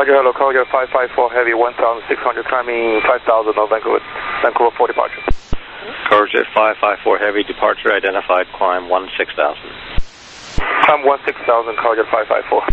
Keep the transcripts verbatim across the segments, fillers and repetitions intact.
Roger, hello, Roger, five five four Heavy, one thousand six hundred, climbing five thousand on Vancouver, Vancouver four departure. Courage five five four Heavy, departure identified, climb one six thousand. Climb one six thousand, Roger, five five four.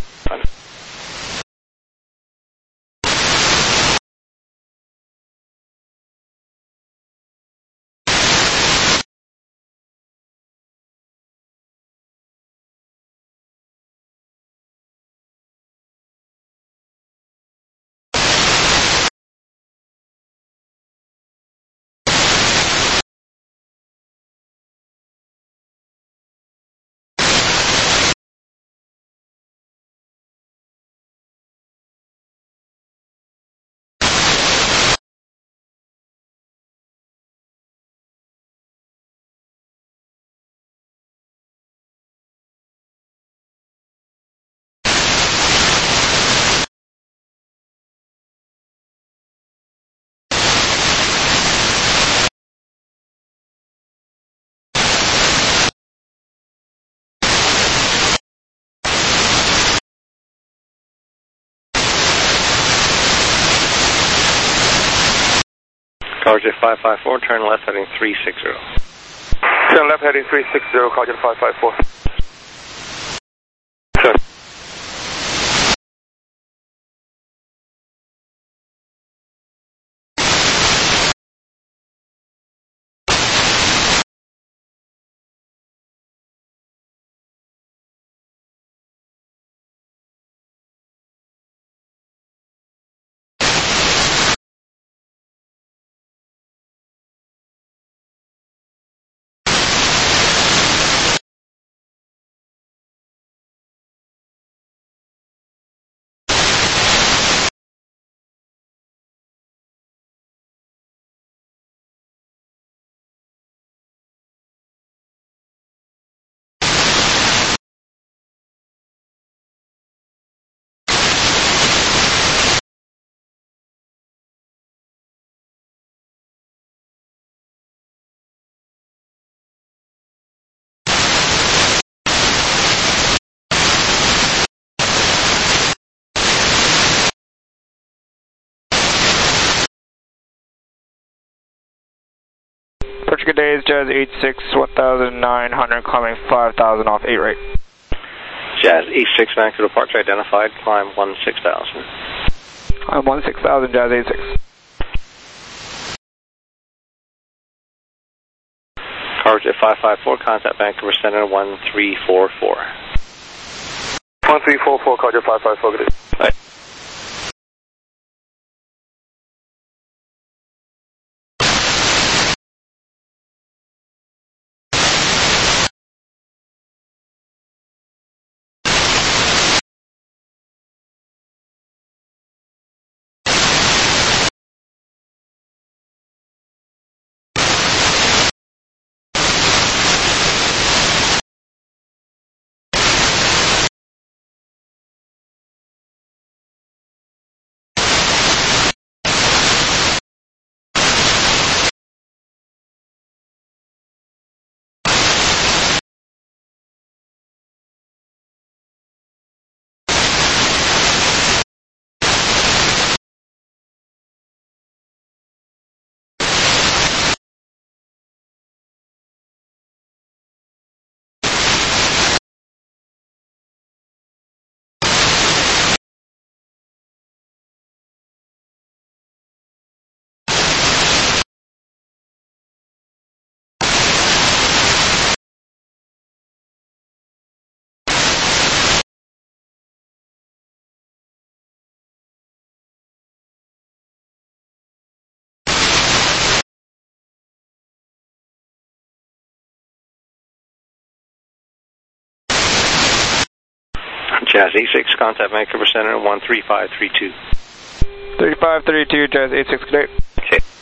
Courage five five four, turn left heading three six zero. Turn left heading three six zero, Roger, five five four. Sure. Approach good days, Jazz eight six, one thousand nine hundred, climbing five thousand off eight right. Jazz eight six, Vancouver departure identified, climb one six thousand. I'm one six thousand, Jazz eight six. Courage five five four, contact Vancouver Center one three four four. one three four four, Roger, five five four, good day. Bye. Jazz eight six, contact Vancouver Center one three five three two. three five three two, Jazz eight six, good day. Okay.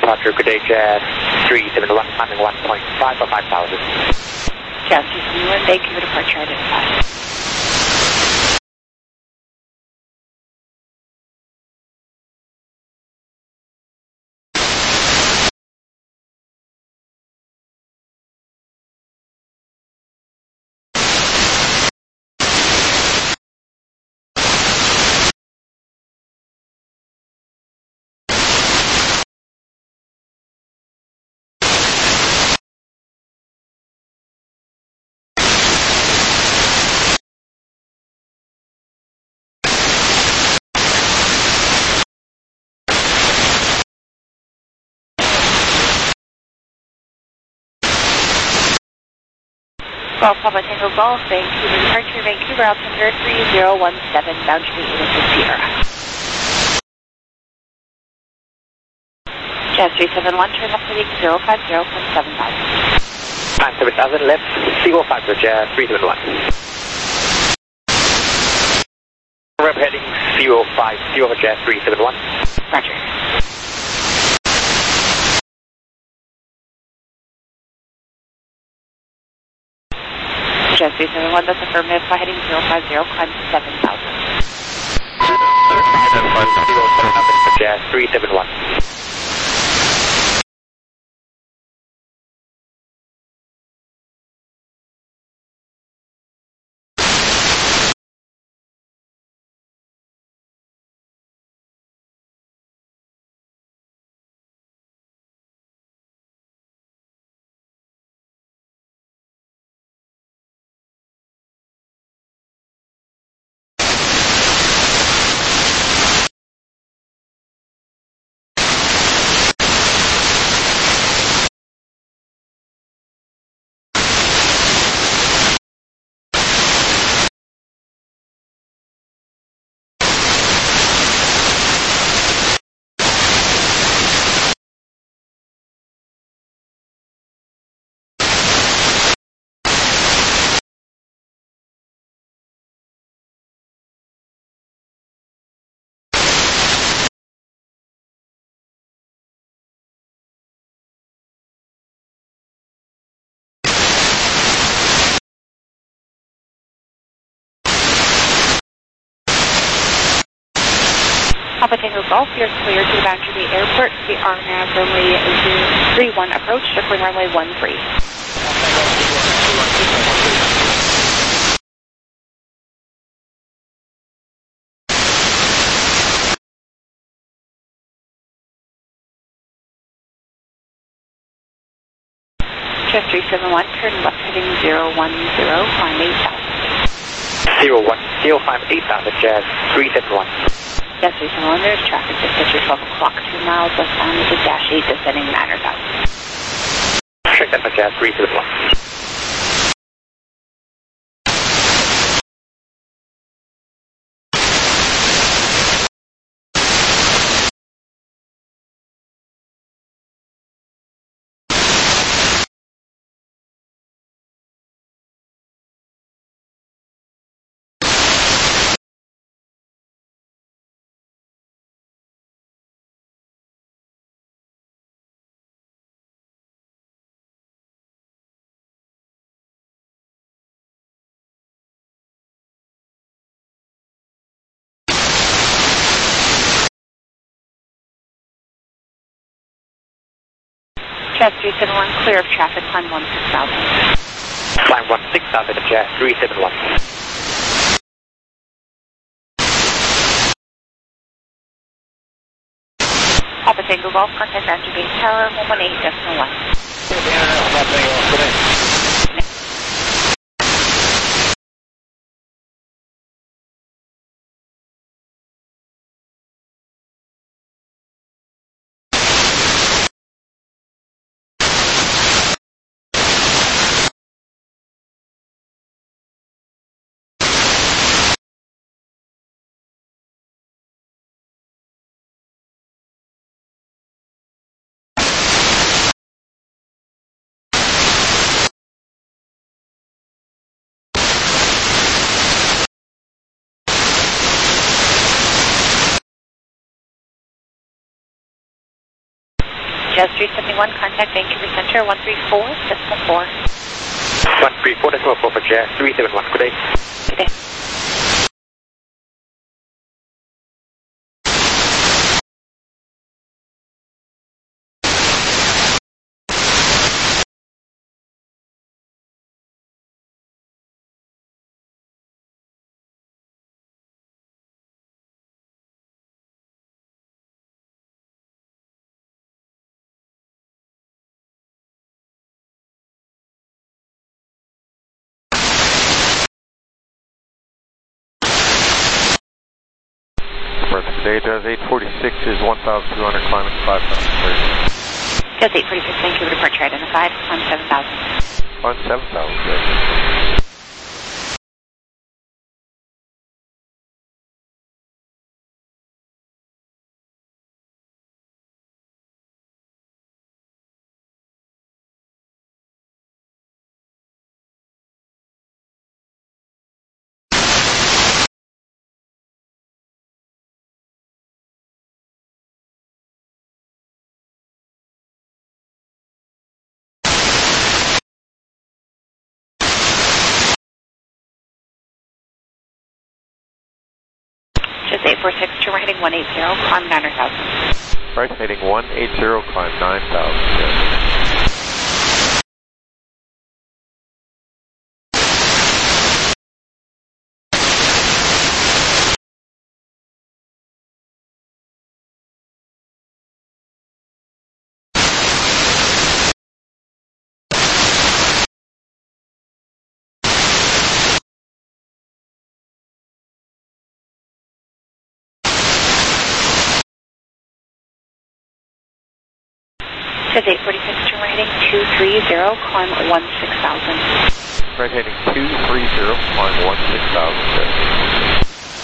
departure, good day, Jazz three seven one, climbing one point five for five thousand. Jazz three seven one, Vancouver departure identified. Golf Papa Tango Golf, Vancouver departure, Vancouver altimeter three zero one seven, boundary eight oh six Sierra. Jazz three seven one, turn left heading zero five zero point seven thousand. Time seven thousand, left zero five for Jazz three seven one. Rep heading zero five zero for Jazz three seven one. Roger. Jazz three seven one, that's affirmative, fly heading zero five zero, climb seven thousand. seven five zero seven thousand for Jazz three seven one. Papa Tango Golf, you're clear to the Boundary Bay Airport, the R NAV runway three one approach, circling runway one three. Jazz three seven one, turn left heading zero one zero, climb eight thousand. zero one zero, climb eight thousand, Jazz three seven one. Jazz three seven one, there's traffic just at your twelve o'clock, two miles westbound to dash eight, descending niner thousand. Check that for Jazz three seven one. Jazz three seven one, clear of traffic, climb one six thousand. Climb one six thousand, Jazz three seven one. Papa Tango Golf, contact Boundary Bay Tower, one one eight decimal one. Jazz three seventy-one, contact Vancouver Center, one three four decimal four. one three four decimal four for Jazz three seventy-one. Good day. Good day. Today, Jazz eight forty-six is one thousand two hundred, climbing five thousand thirty. Jazz eight forty-six, Vancouver departure identified, climb seven thousand. Climb seven thousand, Jazz. Jazz eight forty-six, turn right heading one eighty, climb nine thousand. Right heading one eighty, climb nine thousand, Jazz. Jazz eight forty-six, turn right heading two three zero, climb one six thousand. Right heading two three zero, climb one six thousand, Jazz.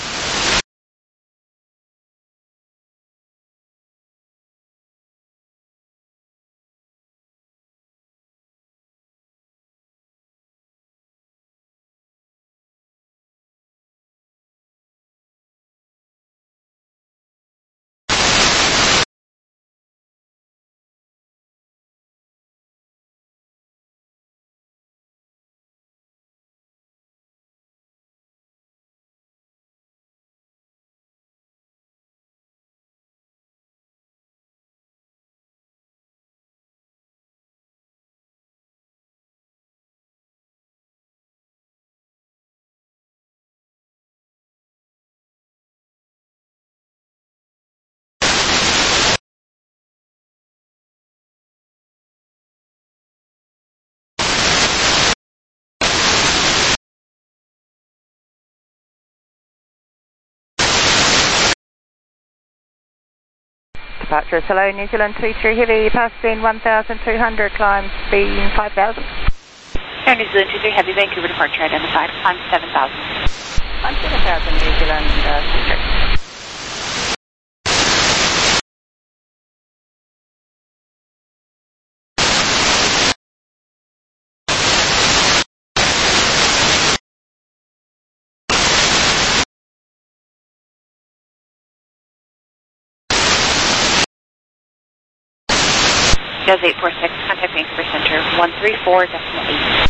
Departure, hello, New Zealand two three Heavy, pass speed one thousand two hundred, climb speed five thousand. Air New Zealand two three Heavy, Vancouver departure identified, climb seven thousand. Climb seven thousand, New Zealand uh, two three. Jazz eight forty-six, contact Vancouver Center, one three four decimal eight.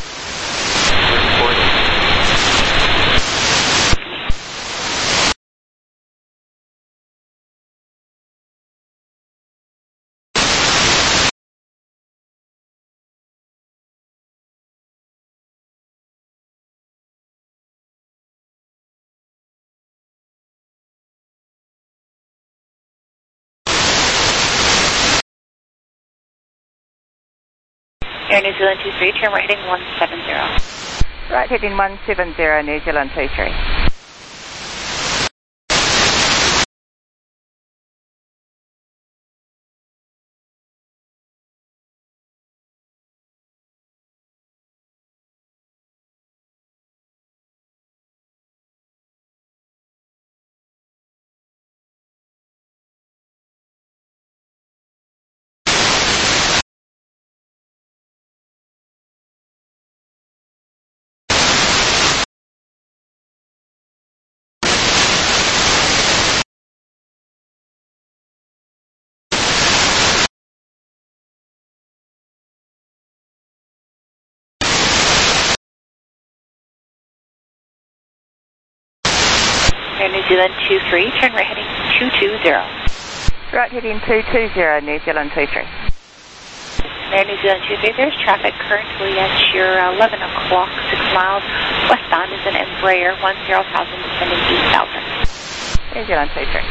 Air New Zealand two three, turn right heading one seven zero. Right heading one seven zero, New Zealand two three. New Zealand two three, turn right heading two two zero. Right heading two two zero, New Zealand two three. Air New Zealand two three, there's traffic currently at your eleven o'clock, six miles westbound is an Embraer one zero thousand descending eight thousand. New Zealand two three.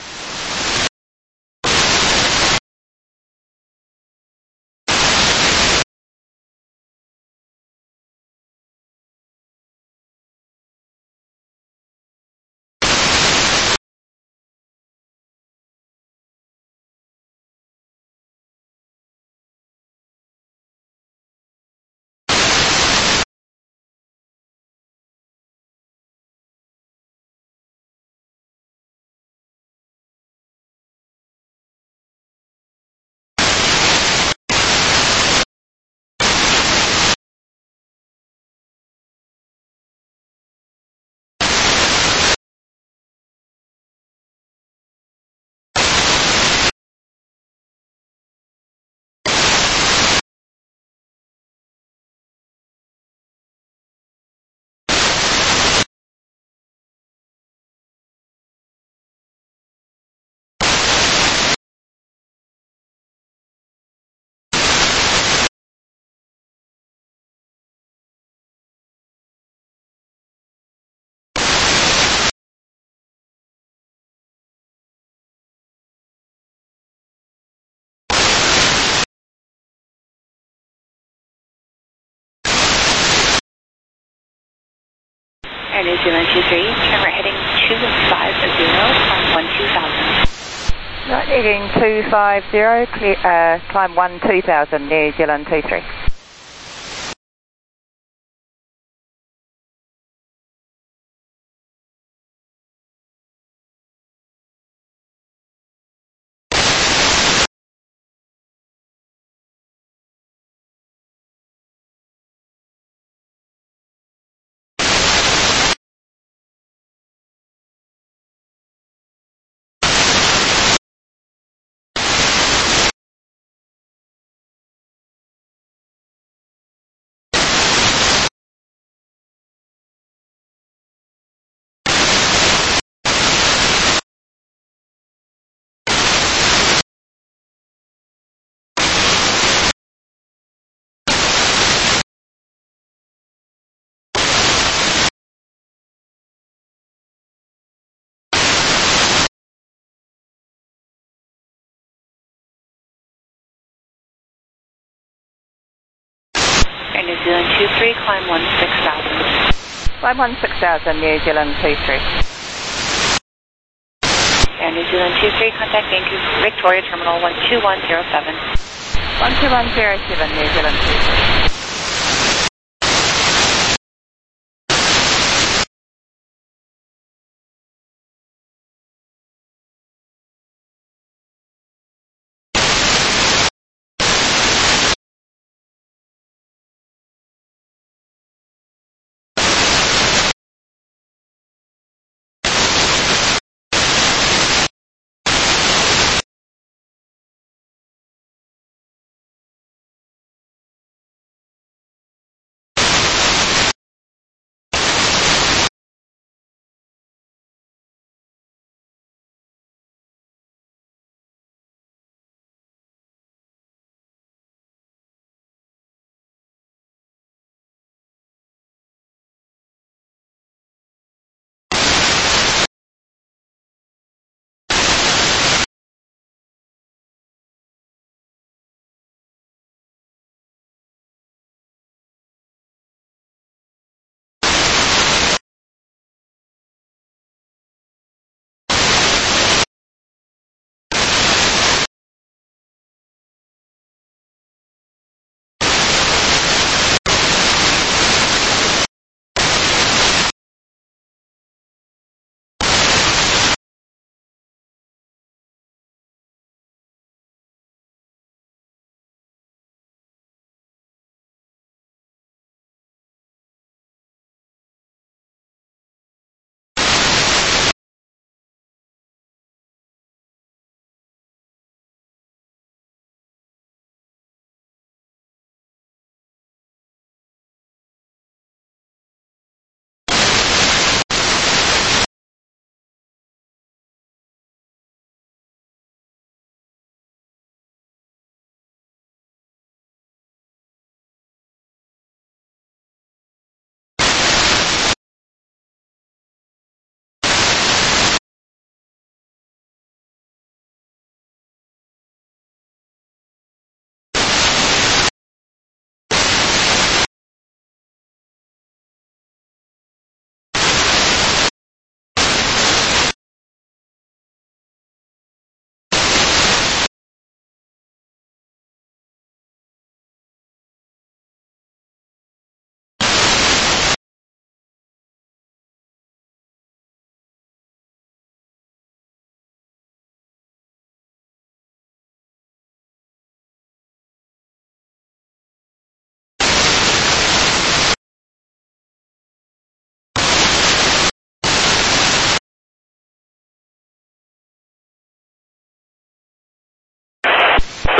Air New Zealand two three, turn right heading two five zero, climb one two thousand. Right heading two five zero, clear, uh, climb one two thousand, New Zealand two three. Air New Zealand two three, climb one six thousand. Climb one six thousand, New Zealand two three. Air New Zealand two three, contact Vancouver Victoria Terminal one two one zero seven. one two one zero seven, New Zealand two three.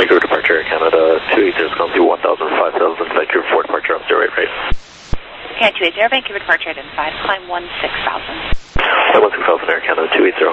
Vancouver departure Air Canada two eighty is going to one thousand, five thousand, Vancouver four departure on zero eight right. Can two eighty, Vancouver departure identified, climb one six thousand. Climb one six thousand Air Canada two eighty.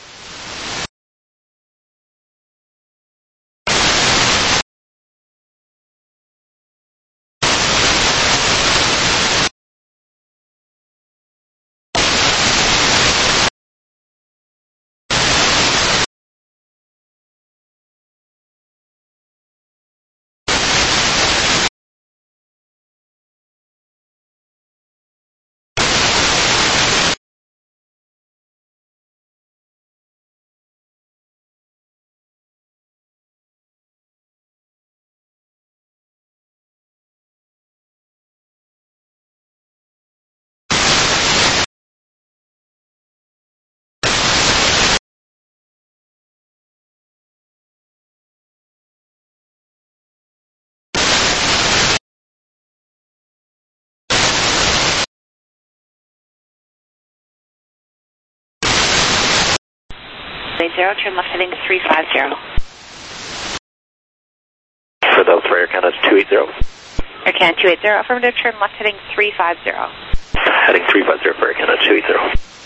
Zero, turn left heading three five zero. So that was for Air Canada two eighty. Air Canada two eighty, affirmative, turn left heading three five zero. Heading three five zero for Air Canada two eighty.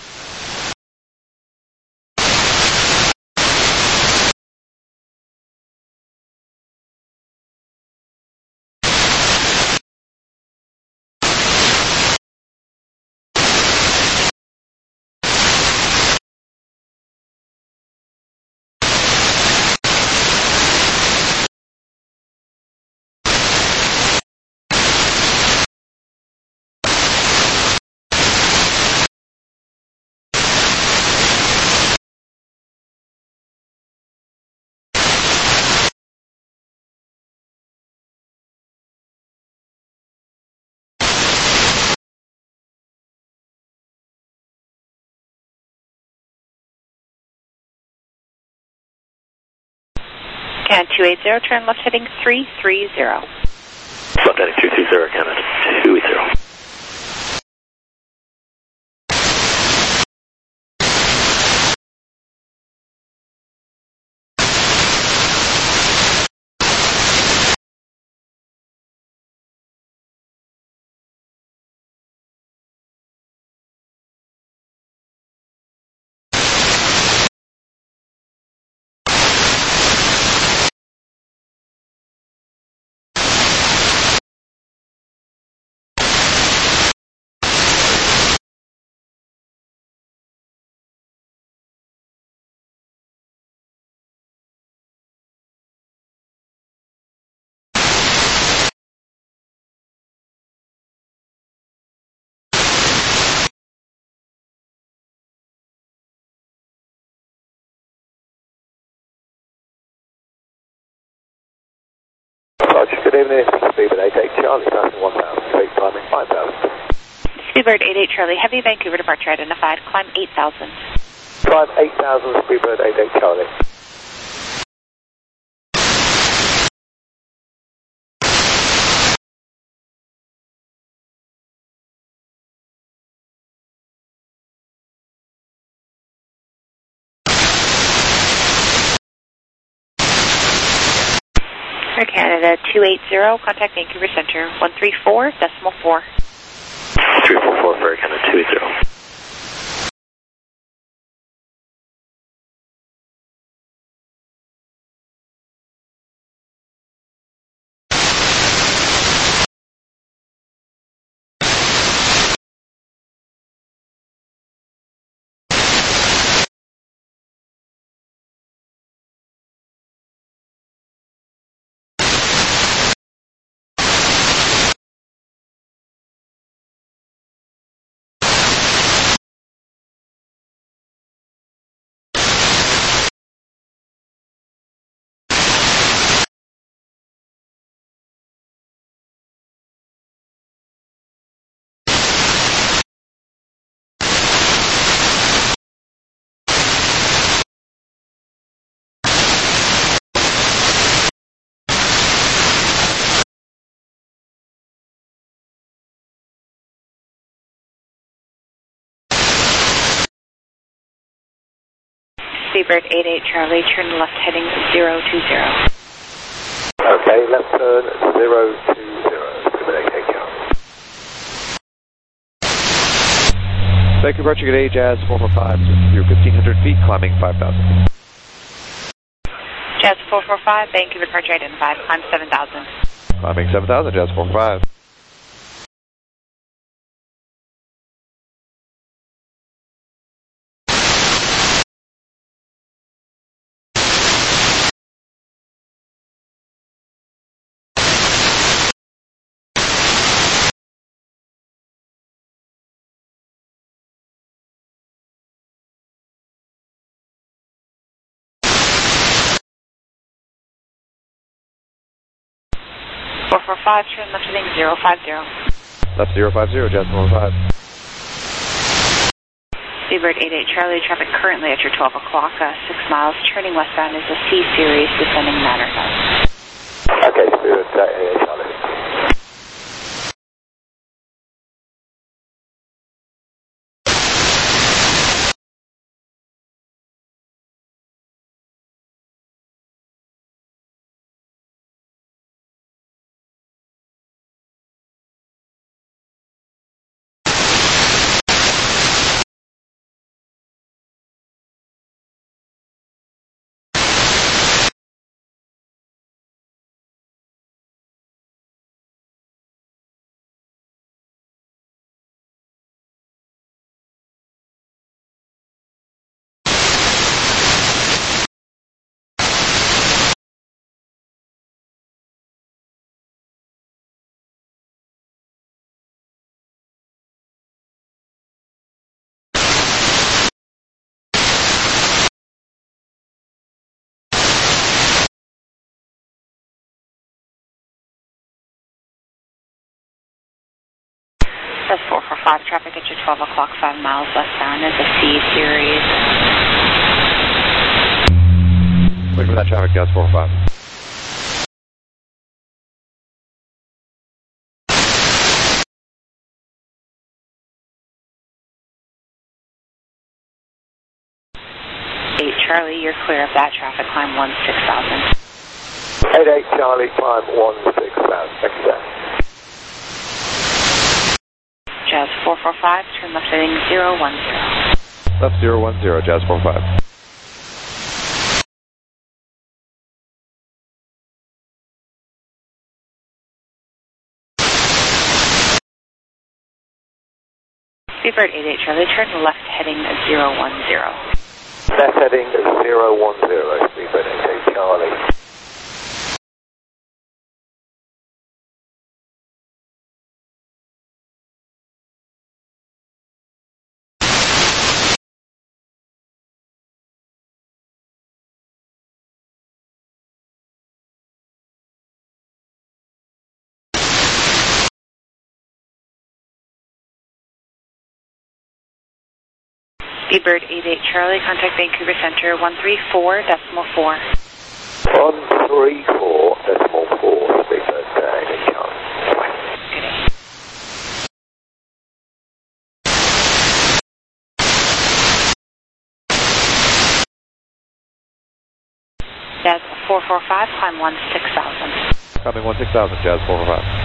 Canada two eighty, turn left heading three three zero. Left heading three three zero, Canada two eighty. Good evening, Speedbird eight eight Charlie, passing one thousand, straight climbing five thousand. Speedbird eight eight Charlie, heavy, Vancouver departure identified, climb eight thousand. Climb eight thousand, Speedbird eight eight Charlie. Air Canada two eighty, contact Vancouver Center one three four decimal four. three four four for Air Canada two eighty. Speedbird eight eight Charlie, turn left heading zero two zero. Okay, left turn zero two zero, discriminate K C R. Thank you, Roger, good day, Jazz four four five, you're fifteen hundred feet, climbing five thousand. Jazz four four five, thank you, departure identified, climb seven thousand. Climbing seven thousand, Jazz four four five. four four five, turn left heading zero five zero. Left zero five zero, Jazz four four five. Seabird eight eight Charlie, traffic currently at your twelve o'clock, uh, six miles, turning westbound is a C series, descending Manor House. Okay, Spirit eight eight Charlie. Jazz four four five, traffic at your twelve o'clock, five miles westbound is a C series. Wait for that traffic, Jazz four four five. eight Charlie, you're clear of that traffic, climb one six thousand. eight eight Charlie, climb one six thousand. Thank you, sir. Jazz four four five, turn left heading zero one zero. Left zero one zero, Jazz four four five. Seabird eight eight Charlie, turn left heading zero one zero. Left heading zero one zero, Seabird eight eight Charlie. Seabird eight eight Charlie, contact Vancouver Center one three four decimal four. one three four decimal four, Seabird eight eight Charlie. Good day. Jazz four four five, climb one six thousand. Climbing one six thousand, Jazz four four five.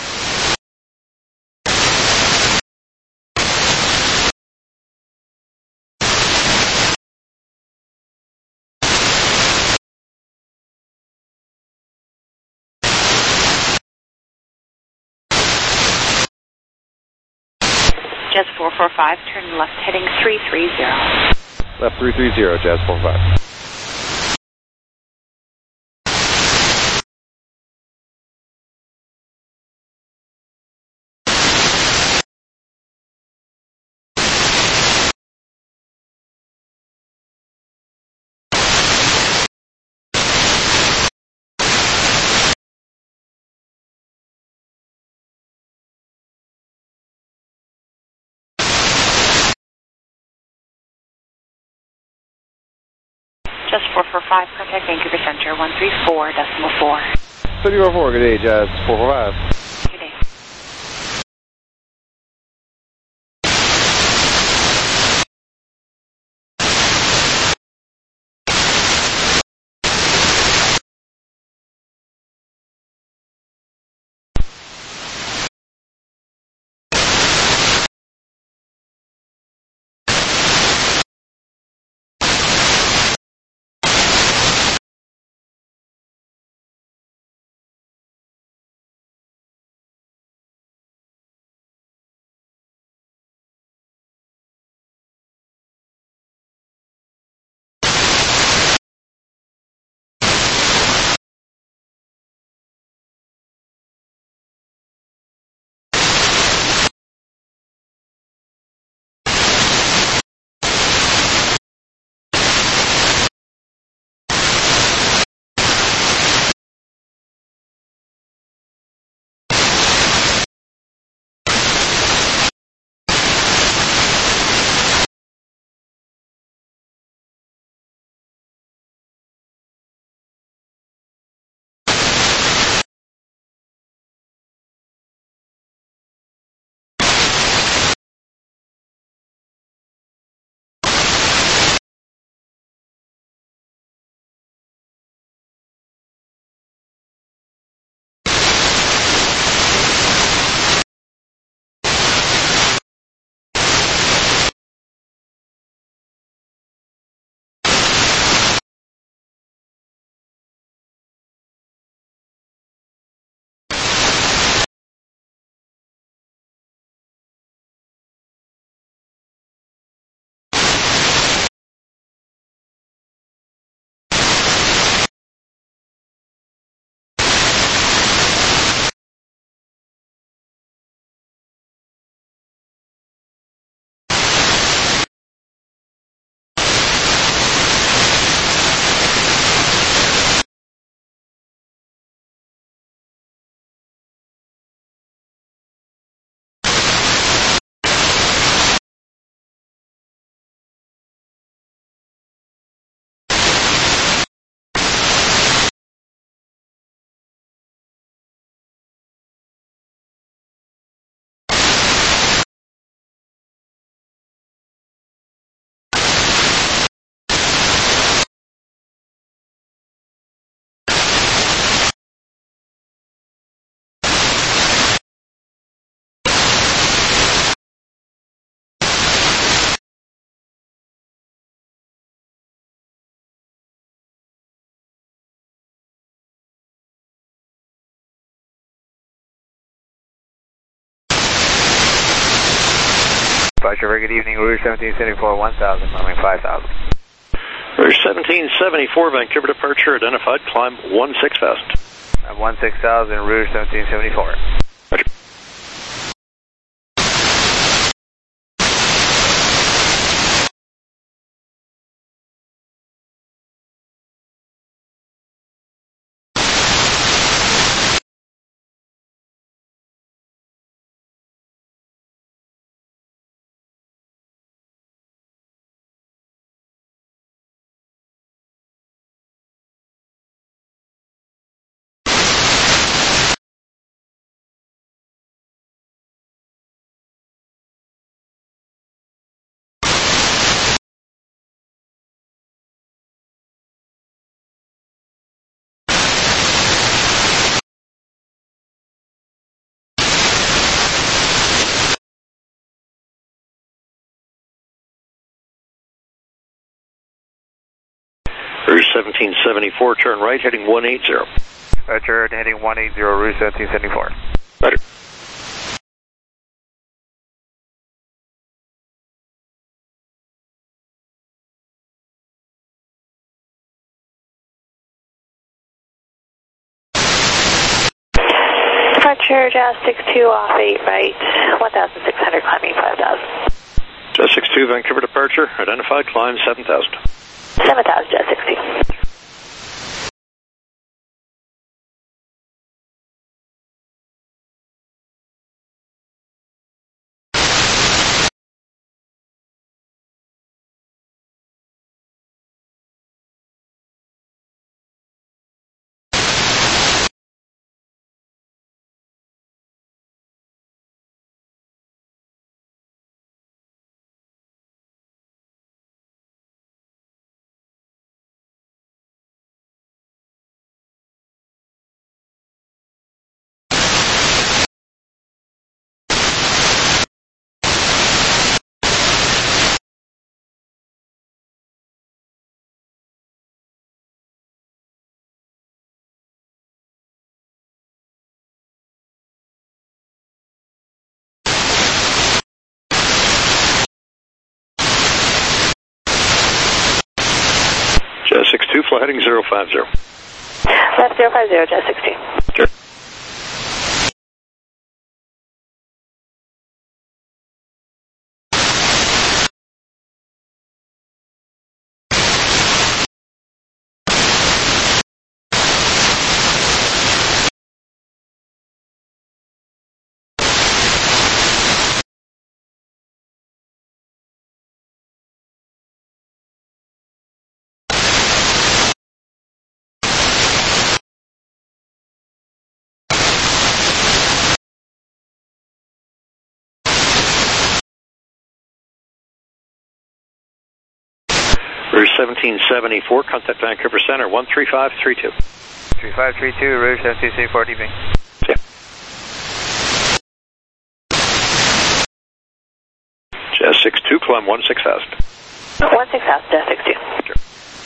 Jazz four four five, turn left heading three three zero. Left three three zero, Jazz four four five. Jazz four four five, contact Vancouver Center one three four decimal four. City four four, good day, Jazz four four five. Departure, very good evening, Rouge seventeen seventy-four, one thousand, climbing five thousand. Rouge seventeen seventy-four, Vancouver departure, identified, climb one six thousand. Uh, one six thousand, Rouge seventeen seventy-four. Roger. Rouge seventeen seventy-four, turn right, heading one eighty. Roger, heading one eighty, Rouge seventeen seventy-four. Roger. Departure, Jazz six two off eight right, one thousand six hundred, climbing five thousand. Jazz six two, Vancouver departure, identified, climb seven thousand. seven thousand, Jazz six two. Jazz six two, fly heading zero five zero. Left zero five zero, Jazz six two. Sure. Rouge seventeen seventy-four, contact Vancouver Center, one three five three two. three five three two, Rouge seventeen seventy-four, evening. Yeah. Jazz six two, climb one six thousand. one six thousand, Jazz six two. Sure.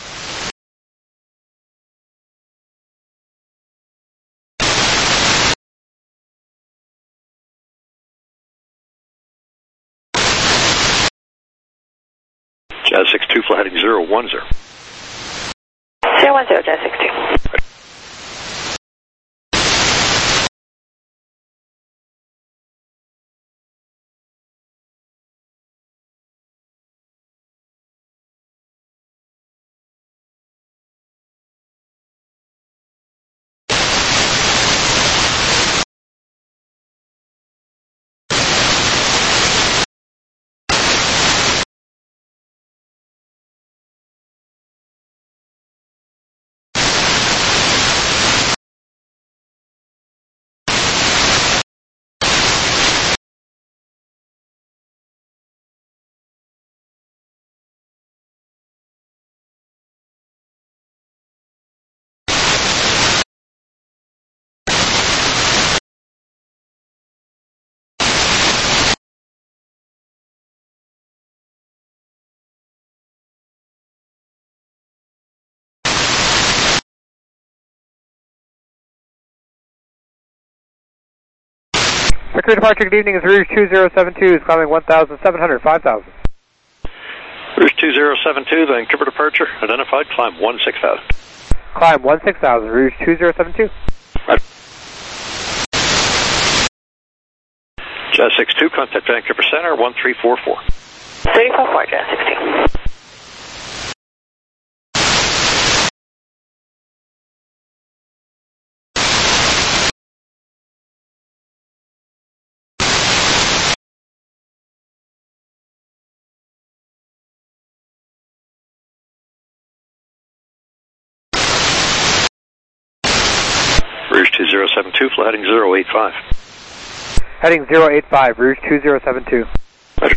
Jazz six two, fly heading zero one zero. zero one zero, Jazz six two. Crew departure, good evening, is Rouge two zero seven two, is climbing one thousand seven hundred, five thousand. Rouge two zero seven two, Vancouver departure, identified, climb one six thousand. Climb one six thousand, Rouge two zero seven two. Right. Jazz six two, contact Vancouver Center, one three four four. three four four, Jazz six two. Rouge two zero seven two, fly heading zero eight five. Heading zero eight five, Rouge two zero seven two. Roger.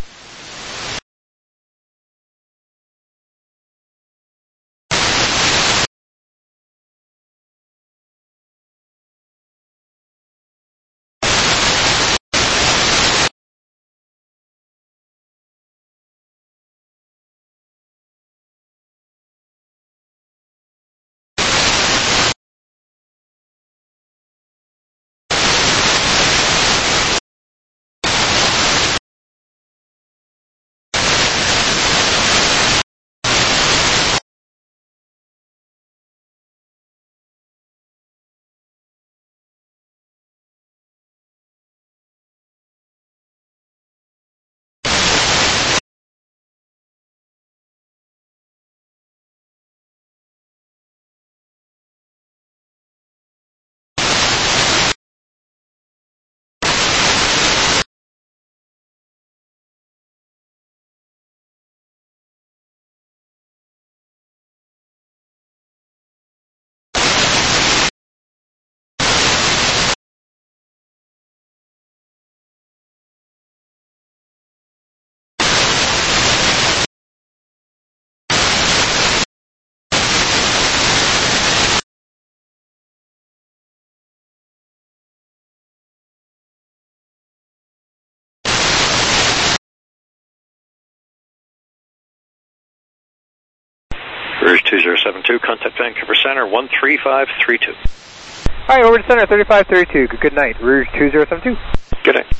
Rouge two zero seven two, contact Vancouver Center, one three five three two. Alright, over to Center, thirty-five thirty-two, good, good night, Rouge two zero seven two. Good night.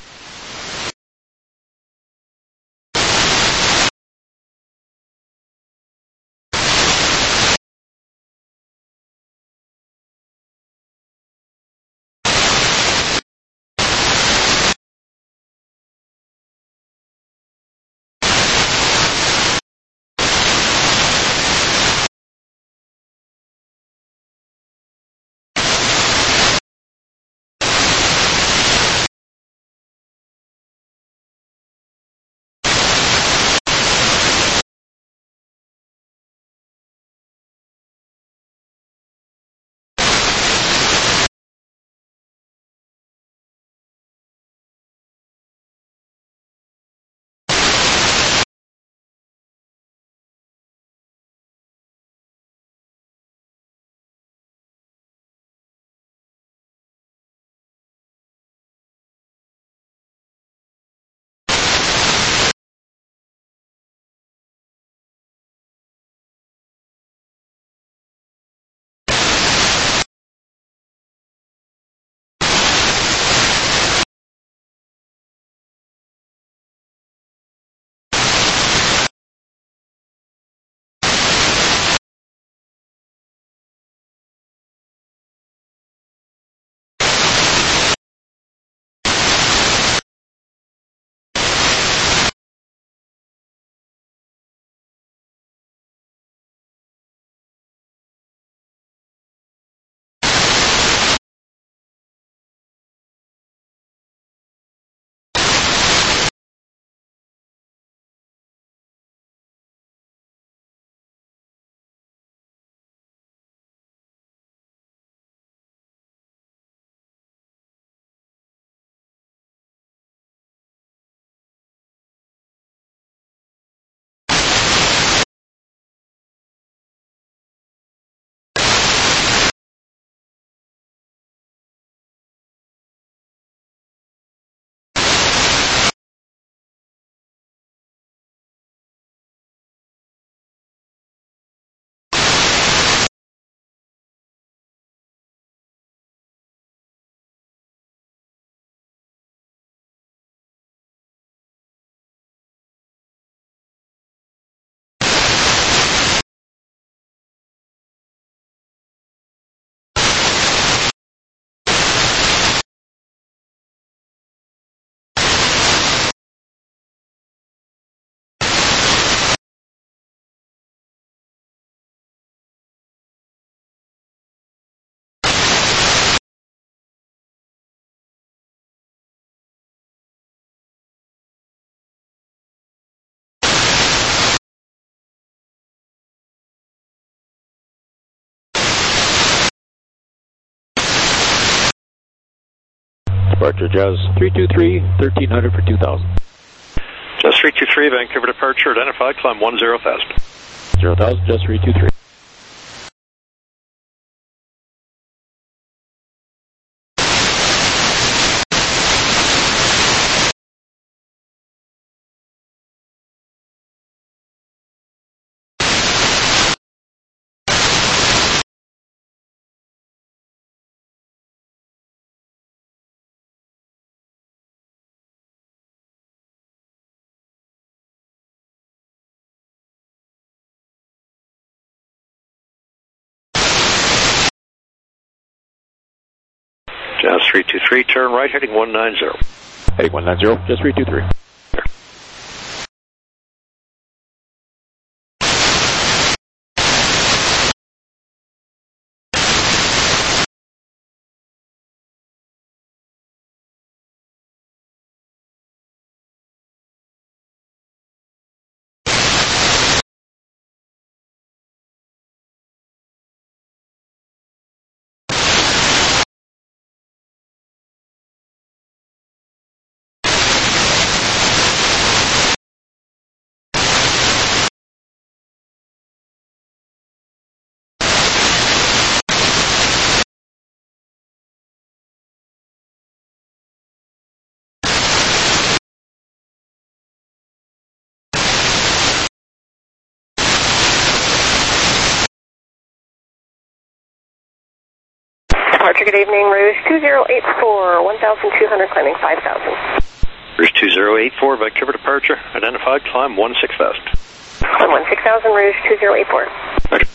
Departure, Jazz three two three, thirteen hundred for two thousand. Jazz three two three, Vancouver departure, identified, climb one zero thousand. zero thousand, Jazz three two three. Jazz three two three, turn right, heading one nine zero. Heading one nine zero, Jazz three two three. Departure, good evening, Rouge two zero eight four, one thousand two hundred, climbing five thousand. Rouge two zero eight four, Vancouver departure, identified, climb one six thousand. Climb one six thousand, Rouge two zero eight four. Roger.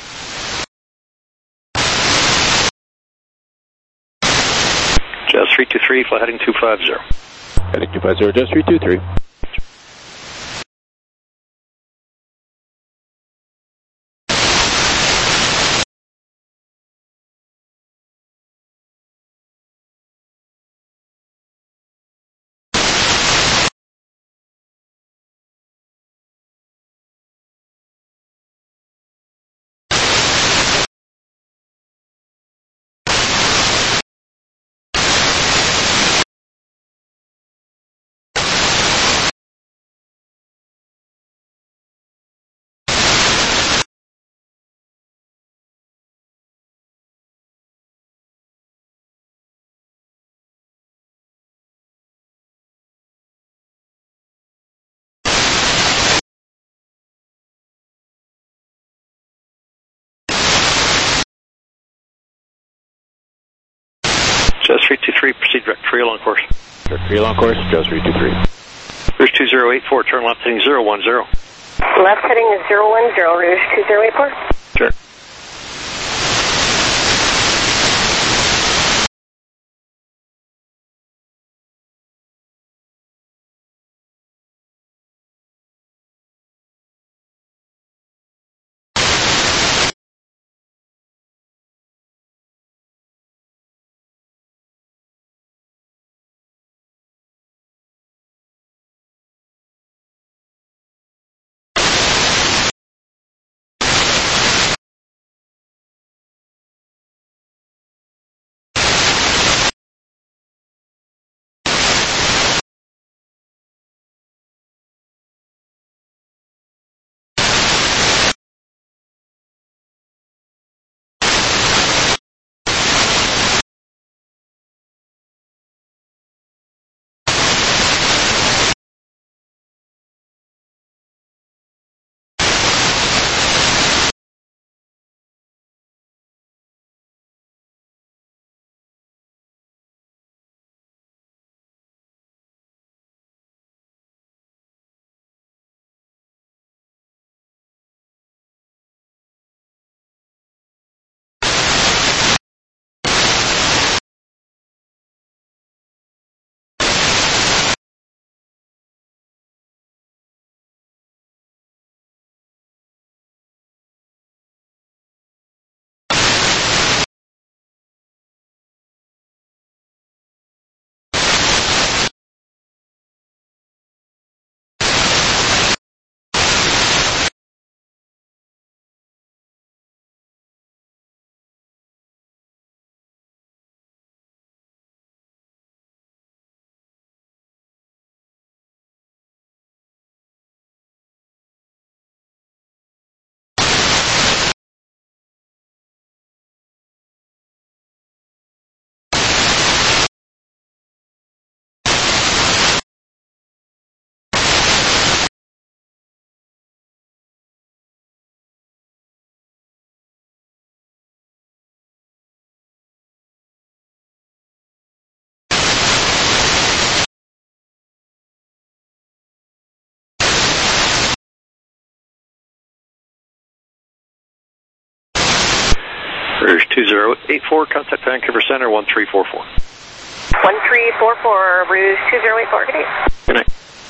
Jazz three two three, fly heading two five zero. Heading two five zero, Jazz three two three. Jazz three two three, proceed direct trail on course. Direct trail on course, Jazz three two three. Rouge two zero eight four, turn left heading zero one zero. Left heading is zero one zero, Rouge two zero eight four. Sure. Rouge two zero eight four, contact Vancouver Center one three four four. one three four four, Rouge two zero eight four, good night. Good night.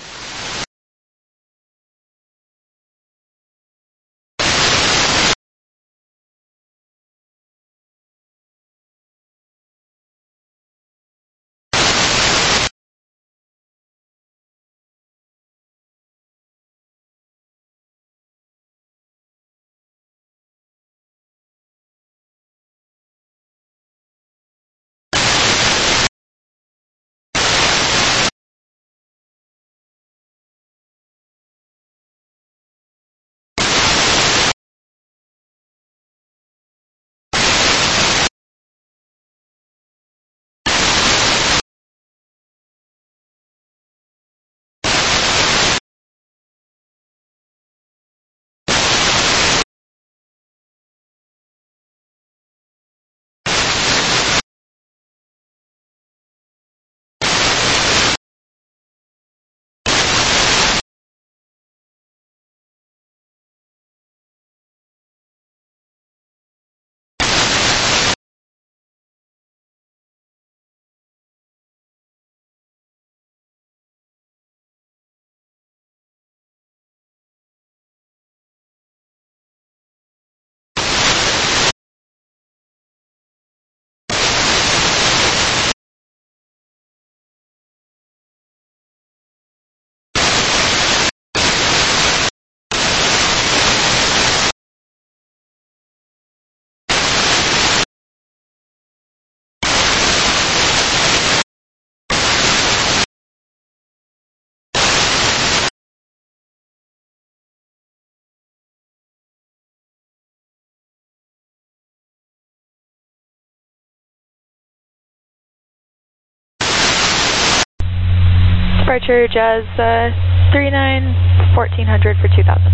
Departure Jazz uh, three nine, fourteen hundred for two thousand.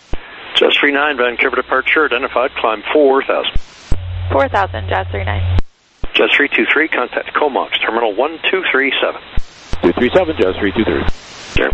Jazz three nine, Vancouver departure, identified, climb four thousand. four thousand, Jazz three nine. Jazz three two three, contact Comox, terminal one two three seven. two three seven, Jazz three two three. Yeah.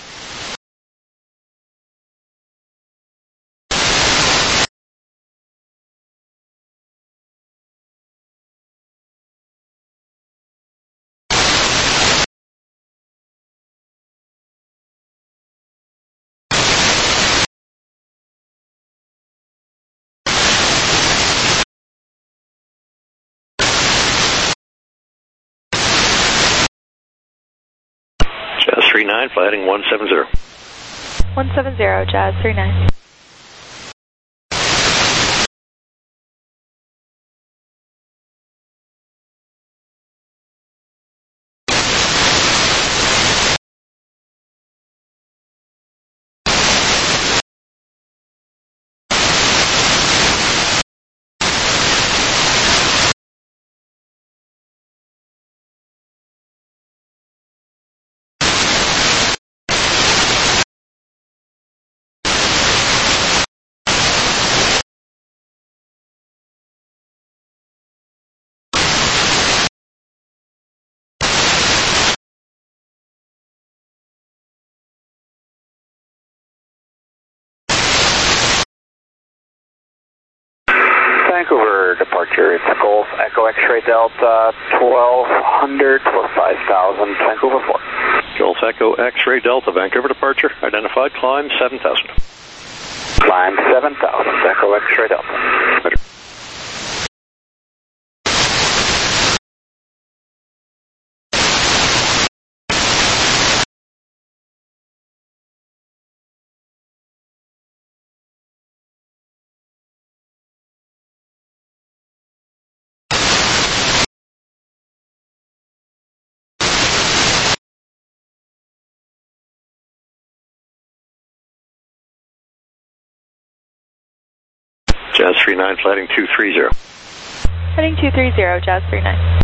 Jazz three nine, flight heading one seven zero. one seven zero, Jazz three nine. Vancouver departure, it's Golf Echo X-Ray Delta twelve hundred for five thousand, Vancouver four. Golf Echo X-Ray Delta, Vancouver departure, identified, climb seven thousand. Climb seven thousand, Echo X-Ray Delta. Better. Jazz three nine, flighting two three zero. Heading two three zero, Jazz three nine.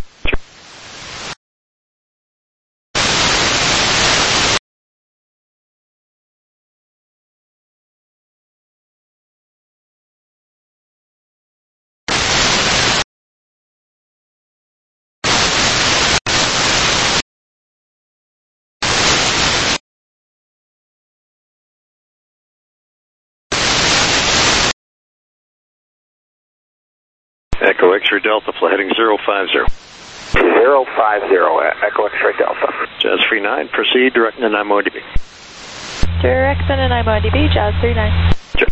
Echo X-ray Delta, flight heading zero five zero. zero five zero, Echo X-ray Delta. Jazz three nine, proceed, direct to nine O D B. Direct to nine O D B, Jazz three nine. Check.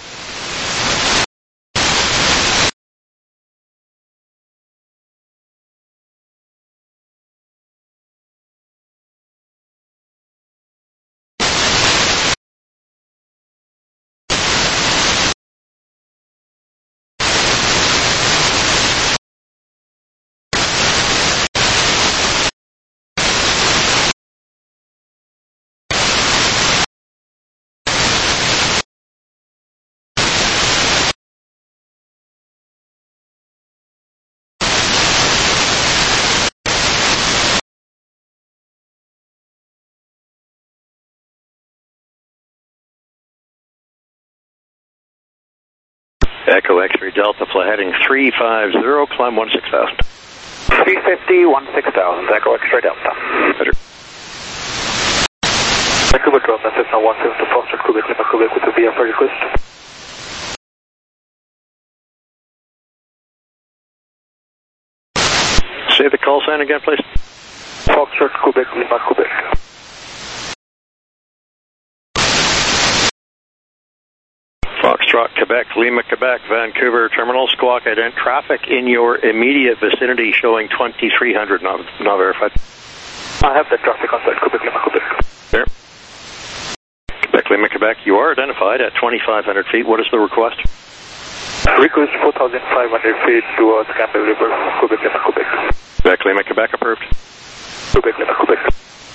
Echo X-ray Delta, flight heading three five zero, climb one six thousand. three fifty, one six thousand, Echo X-ray Delta. Roger. Quebec drop, that's now one seven two Foxtrot, Quebec, Lima, Quebec with the V F R request. Say the call sign again, please. Foxtrot, Quebec, Lima, Quebec. Foxtrot, Quebec, Lima, Quebec, Vancouver Terminal, Squawk ident traffic in your immediate vicinity showing twenty-three hundred, not, not verified. I have the traffic on site, Quebec, Lima, Quebec. There. Quebec, Lima, Quebec, you are identified at twenty-five hundred feet. What is the request? Request four thousand five hundred feet towards Campbell River, Quebec, Lima, Quebec. Quebec, Lima, Quebec, approved. Quebec, Lima, Quebec.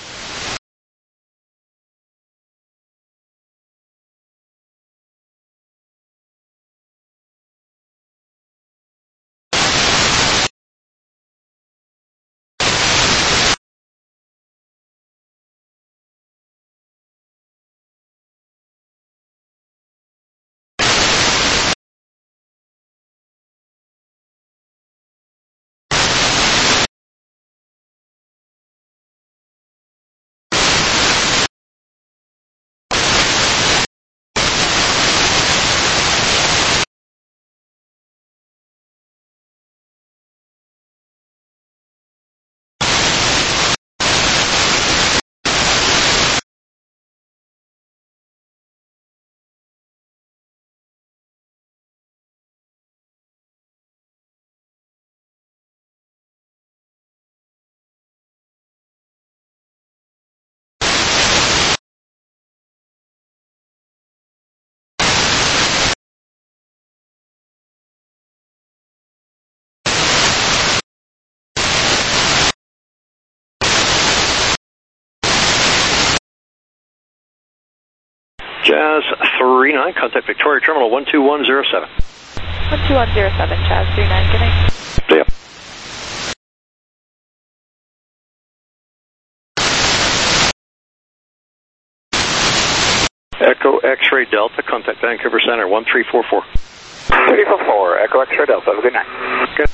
Jazz three nine, contact Victoria Terminal one two one zero seven. one two one zero seven, Jazz three nine, good night. Yeah. Echo X-ray Delta, contact Vancouver Center one three four four. three four four, Echo X-ray Delta, have a good night. Good.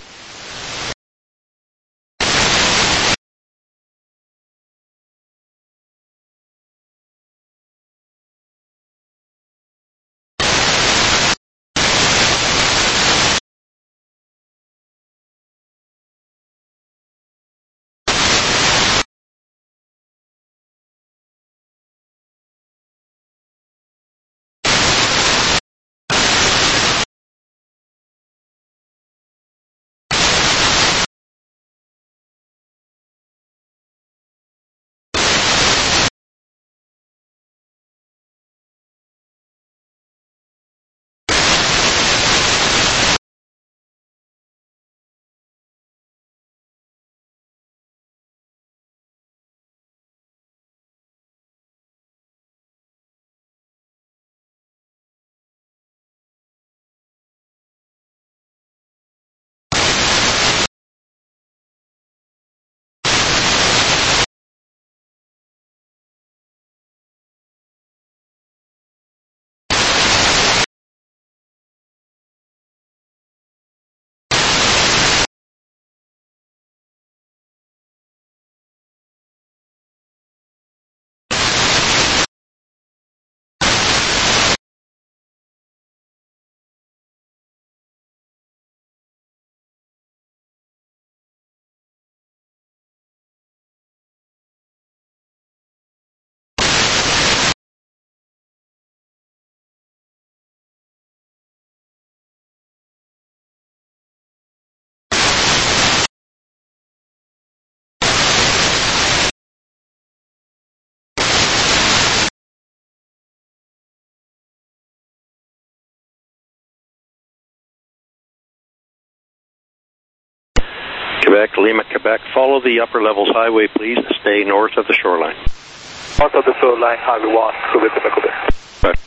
Quebec, Lima, Quebec. Follow the upper levels highway, please. Stay north of the shoreline. North of the shoreline, Highway one, Quebec, Quebec. Right.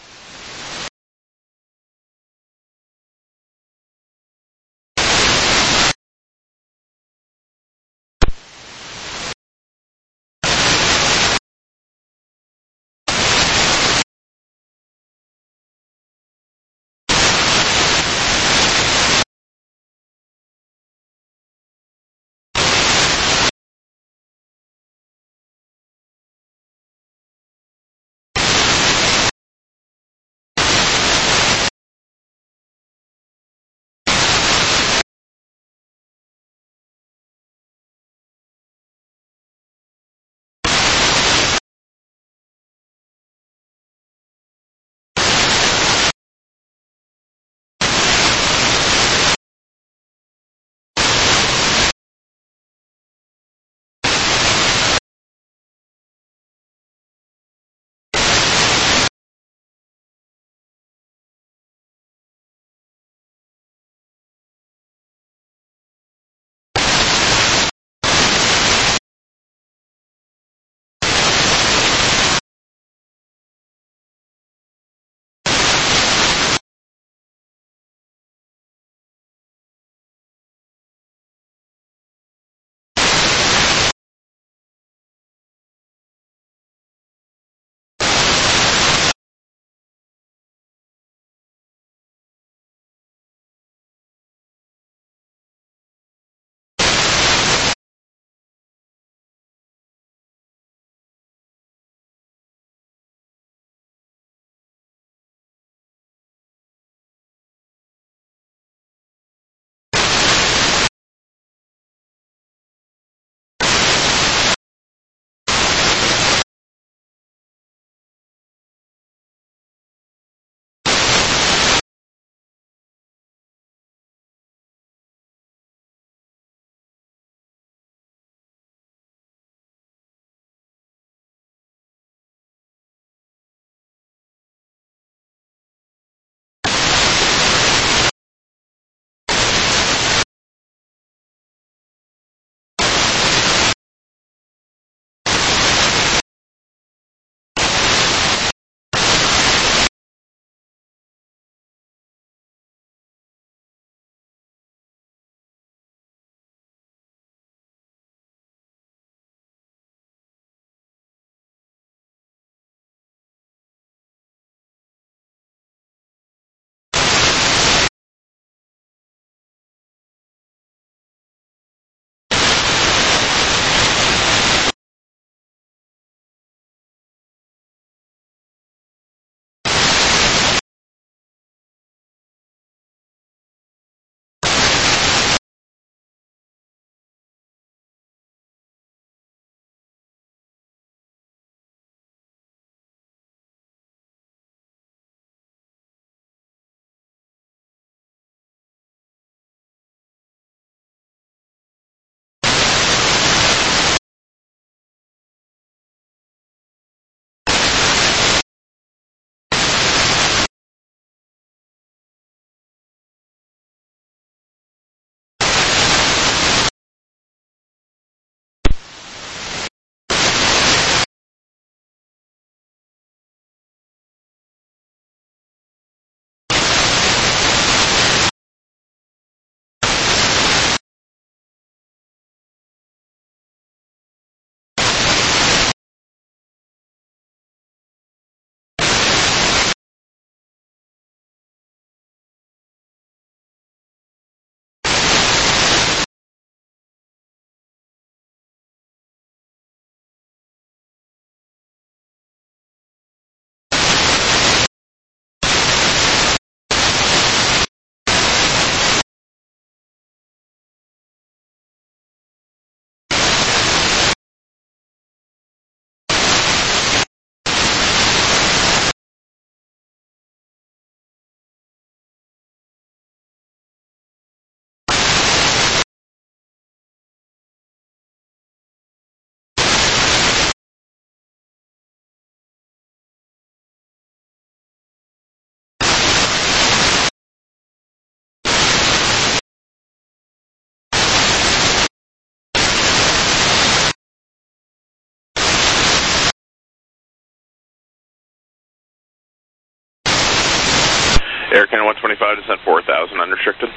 Air Canada one twenty-five, descend four thousand, unrestricted.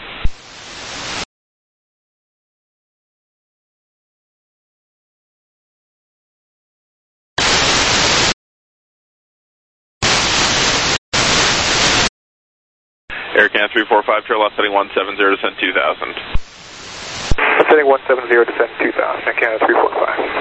Air Canada three four five, trail left heading one seven zero, descend two thousand. Heading one seven zero, descend two thousand, Air Canada three four five.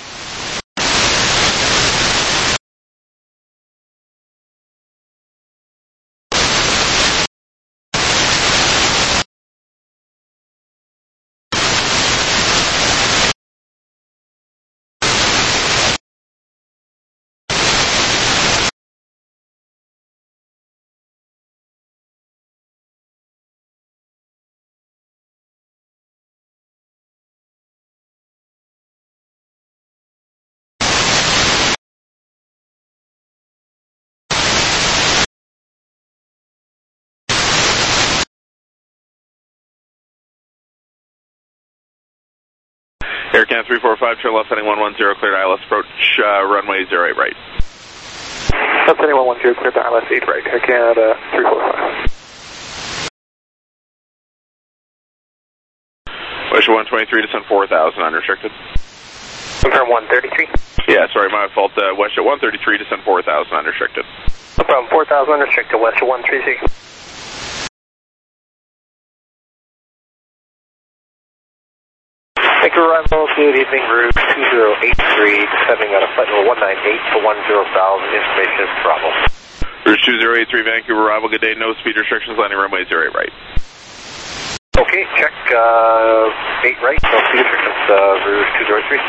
Air Canada three four five, trail left heading one one zero, cleared I L S approach, uh, runway zero eight right. Left heading one one zero, cleared I L S eight right, Air Canada three four five. Westshore one twenty-three, descend four thousand, unrestricted. Confirm one thirty-three. Yeah, sorry, my fault. Uh, Westshore one thirty-three, descend four thousand, unrestricted. No problem, four thousand unrestricted, Westshore one thirty-three. Thank you, arrival. Good evening, route two zero eight three, descending on a flight level one nine eight to one zero thousand, information is Bravo. Route two zero eight three, Vancouver, arrival, good day, no speed restrictions, landing runway zero eight right. Okay, check, uh, eight right, no speed restrictions, uh, route two zero eight three.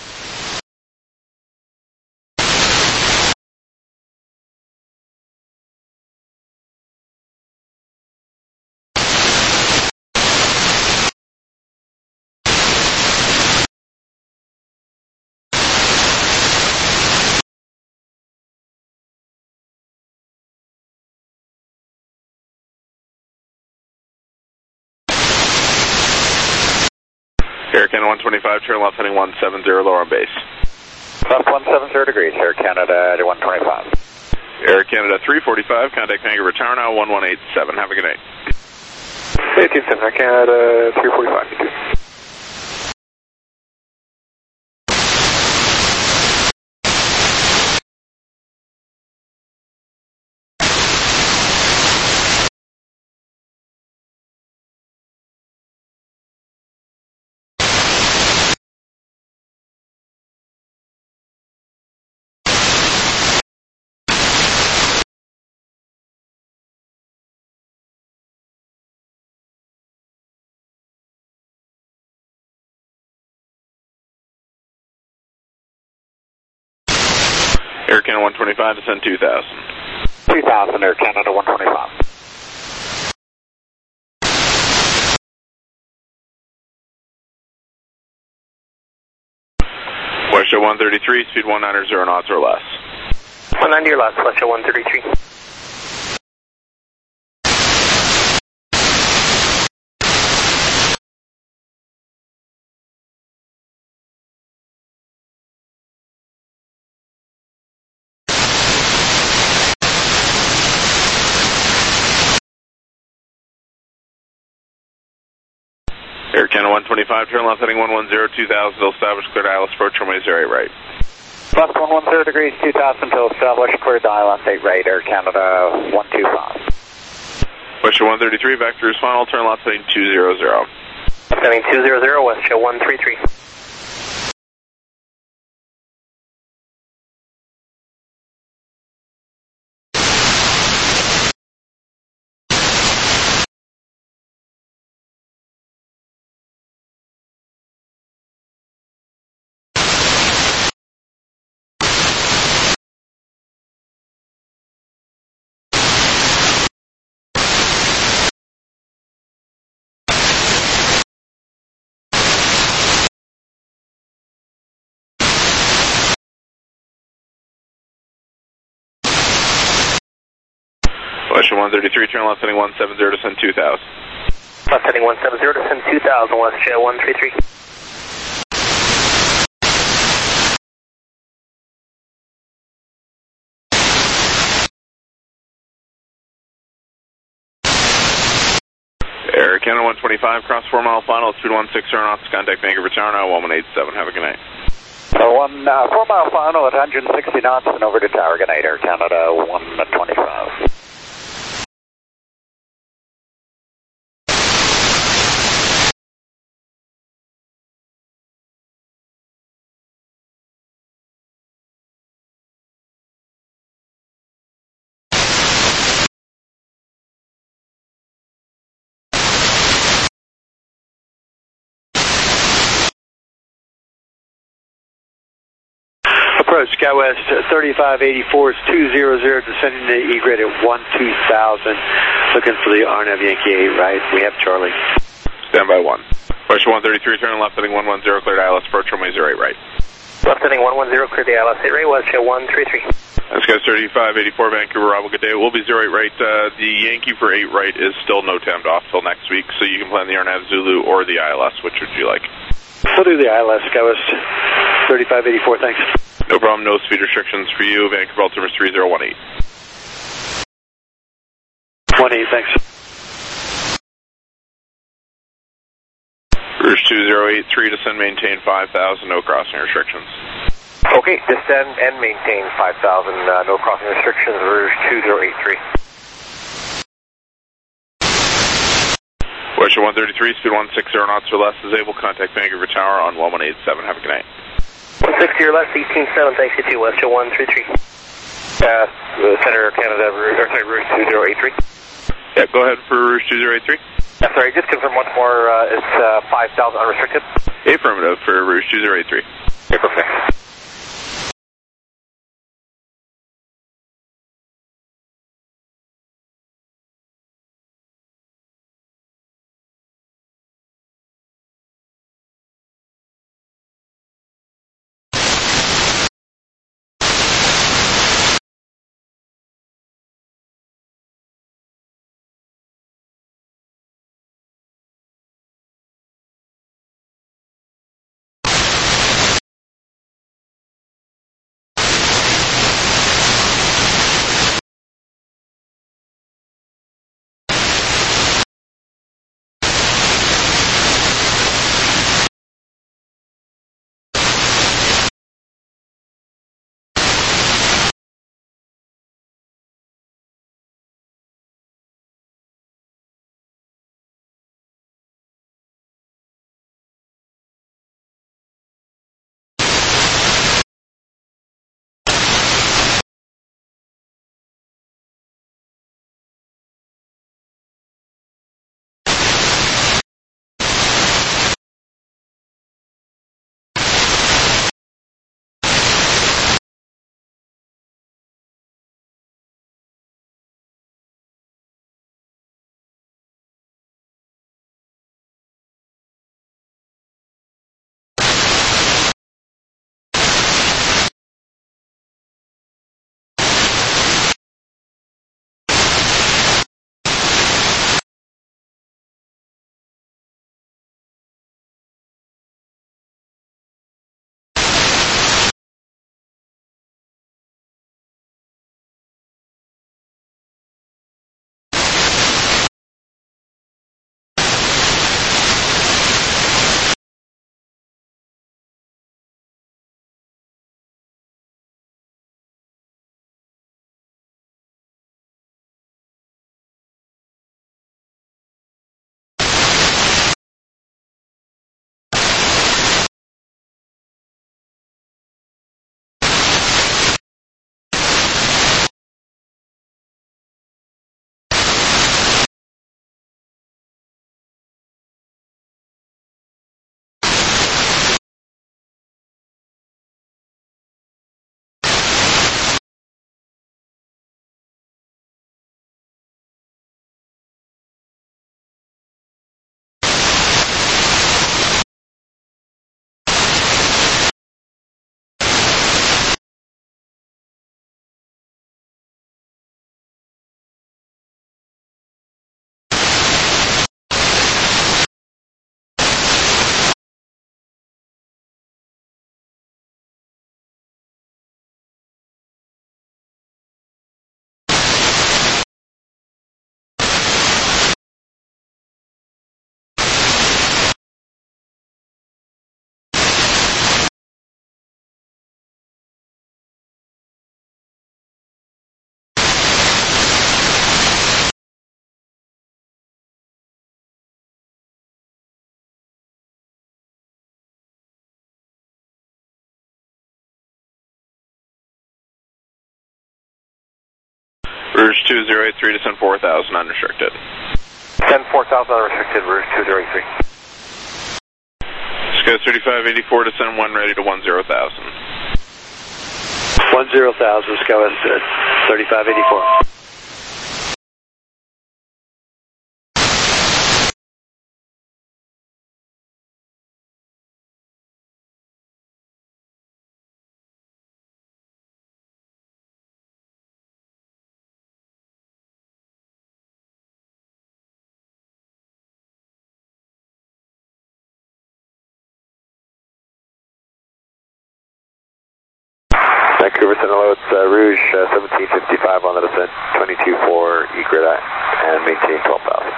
Air Canada one twenty-five, turn left heading one seven zero, lower on base. Left one seven zero degrees, Air Canada one twenty-five. Air Canada three forty-five, contact Vancouver Tower now, one one eight seven, have a good night. eighteen seven, Air Canada three forty-five, you too. Air Canada one twenty-five, descend two thousand. two thousand, Air Canada one twenty-five. Westshore one thirty-three, speed one ninety knots or less. one ninety or less, Westshore one thirty-three. Air Canada one twenty-five, turn left heading one one zero, two thousand, till established, cleared I L S approach, runway zero eight right. Left one one zero degrees, two thousand till established, cleared I L S eight right, Air Canada one two five. Westshore one thirty-three, vector is final, turn left heading two zero zero. Heading two zero zero, Westshore one three three. Westshore one thirty-three, turn left heading one seven zero, descend two thousand. Left heading one seven zero, descend two thousand, Westshore one three three. Canada one twenty-five, cross four mile final, speed one six zero knots, contact Vancouver Tower now, one one eight seven, have a good night. So one, uh, four mile final at one hundred sixty knots and over to Tower. Good night, Air Canada one twenty-five. Approach SkyWest thirty-five eighty-four is two zero zero, descending to E-grid at one two thousand, looking for the R N A V Yankee eight right. We have Charlie. Stand by one. Question one thirty-three, turn left heading one one zero, cleared I L S, approach runway zero eight right. Left heading one one zero, cleared the I L S eight right, was show one three three. SkyWest thirty-five eighty-four, Vancouver, Bravo, good day. It will be zero eight right. Uh, the Yankee for eight right is still no timed off till next week, so you can plan the R N A V Zulu or the I L S. Which would you like? We'll do the I L S, SkyWest thirty-five eighty-four, thanks. No problem, no speed restrictions for you. Vancouver altimeter three zero one eight. one eight, thanks. Rouge two zero eight three, descend, maintain five thousand, no crossing restrictions. Okay, descend and maintain five thousand, uh, no crossing restrictions, Rouge two zero eight three. Question one thirty-three, speed one six zero knots or less, disabled, contact Vancouver Tower on one one eight seven, have a good night. one sixty or less, eighteen seven, thanks you too, West show one three three. Uh, Center Canada, or sorry, Rouge two zero eight three. Yeah, go ahead for Rouge two zero eight three. Yeah, sorry, just confirm once more, uh, it's uh, five thousand unrestricted. Affirmative for Rouge two zero eight three. Okay, perfect. Rouge two zero eight three, descend four thousand unrestricted. Descend four thousand unrestricted, Rouge two zero eight three. Sky thirty-five eighty-four, descend one ready to one zero thousand. one zero thousand, SkyWest thirty-five eighty-four. Vancouver Center loads, uh, Rouge uh, seventeen fifty-five on the descent, twenty-two four, egret and maintain twelve thousand.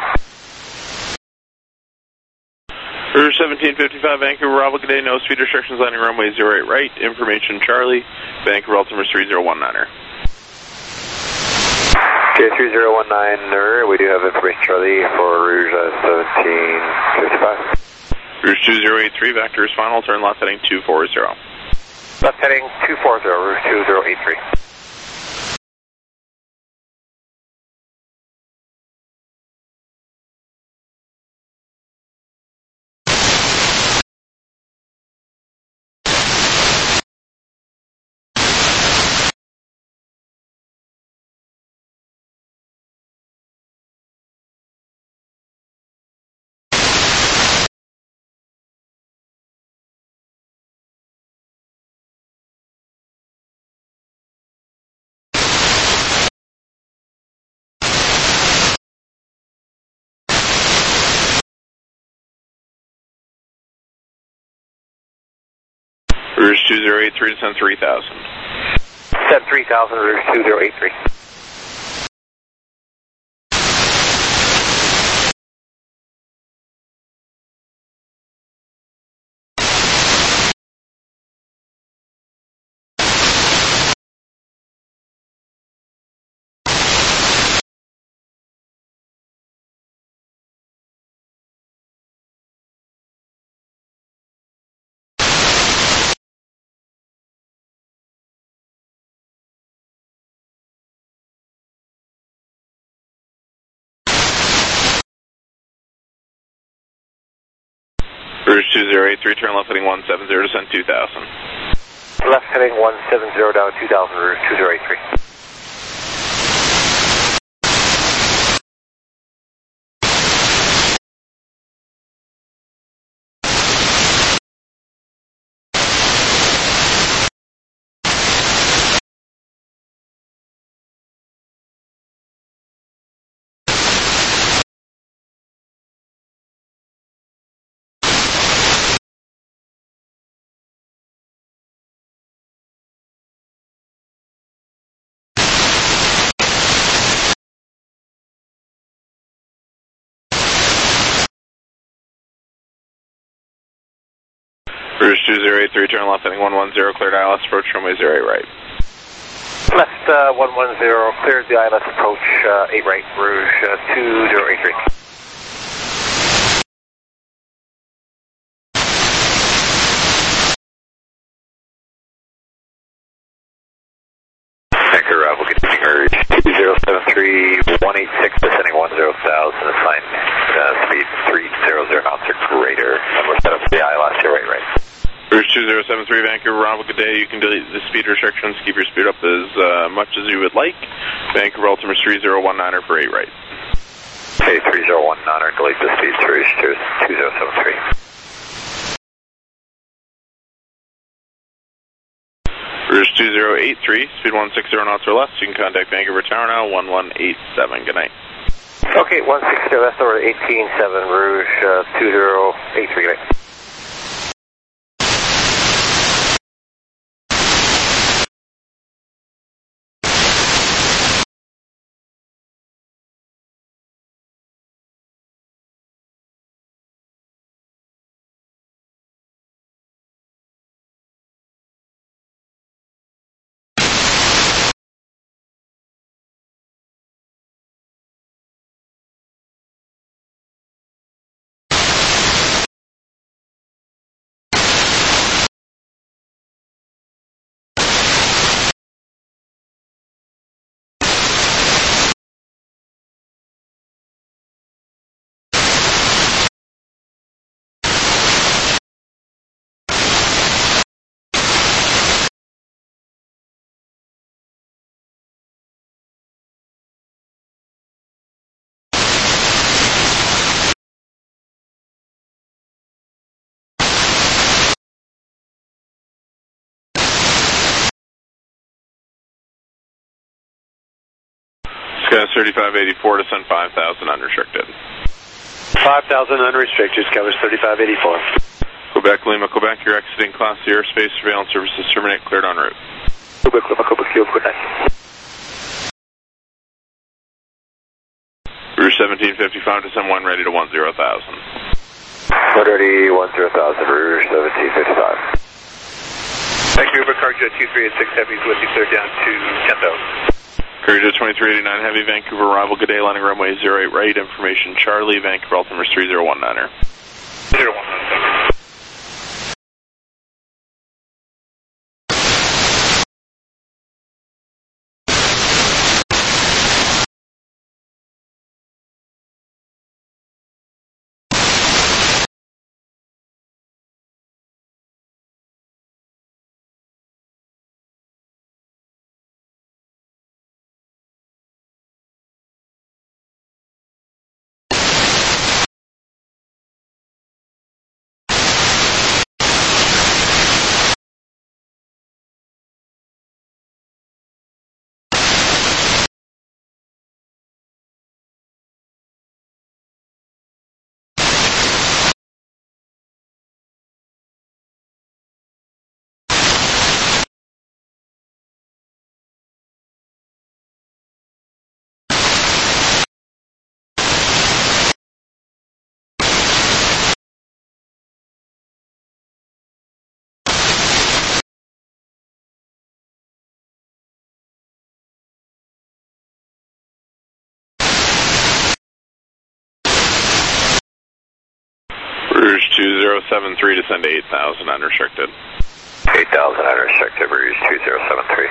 Rouge seventeen fifty-five, Vancouver, Bravo, good day, no speed restrictions, landing runway zero eight right, information Charlie, Vancouver, Altimeter three zero one niner. Okay, three zero one niner, we do have information Charlie for Rouge uh, seventeen fifty-five. Rouge two zero eight three, vector is final, turn left heading two four zero. Left heading two four zero, Rouge two zero eight three. Rouge two zero eight three, descend three thousand. Descend three thousand, Rouge two zero eight three. Rouge two zero eight three, turn left heading one seven zero, descend two thousand. Left heading one seven zero, down two thousand, Rouge two zero eight three. Rouge two zero eight three, turn left heading one one zero, cleared I L S, approach runway zero eight right. Left uh, one one zero, cleared the I L S approach uh, eight right, Rouge uh, two zero eight three. Vancouver, Bravo, continuing Rouge two zero seven three, one eight six, descending one zero thousand, assigned uh, speed three hundred knots or greater, and we're set up for the I L S zero eight right. Rouge two zero seven three, Vancouver, Bravo, good day. You can delete the speed restrictions, keep your speed up as uh, much as you would like. Vancouver, Altimeter three zero one niner for eight right. Okay, three zero one niner, delete the speed, Rouge two zero seven three. Rouge two zero eight three, speed one sixty knots or less. You can contact Vancouver Tower now, one one eight seven. Good night. Okay, one sixty, that's over eighteen seven, Rouge uh, two zero eight three. Good night. Sky thirty-five eighty-four to send five thousand unrestricted. five thousand unrestricted, Sky thirty-five eighty-four. Quebec, Lima, Quebec, you're exiting Class C airspace. Surveillance services terminate, cleared en route. Quebec, Lima, Quebec, you good night. Rouge seventeen fifty-five to send one ready to one zero thousand. one ready, one zero thousand, Rouge seventeen fifty-five. Vancouver, Cargo two three eight six Heavy, with you clear down to ten thousand. Cargo twenty-three eighty-nine Heavy, Vancouver arrival, good day, landing runway zero eight right, information Charlie, Vancouver altimeter three zero one niner. zero one nine. Rouge two zero seven three to send eight thousand unrestricted. eight thousand unrestricted, Rouge two zero seven three.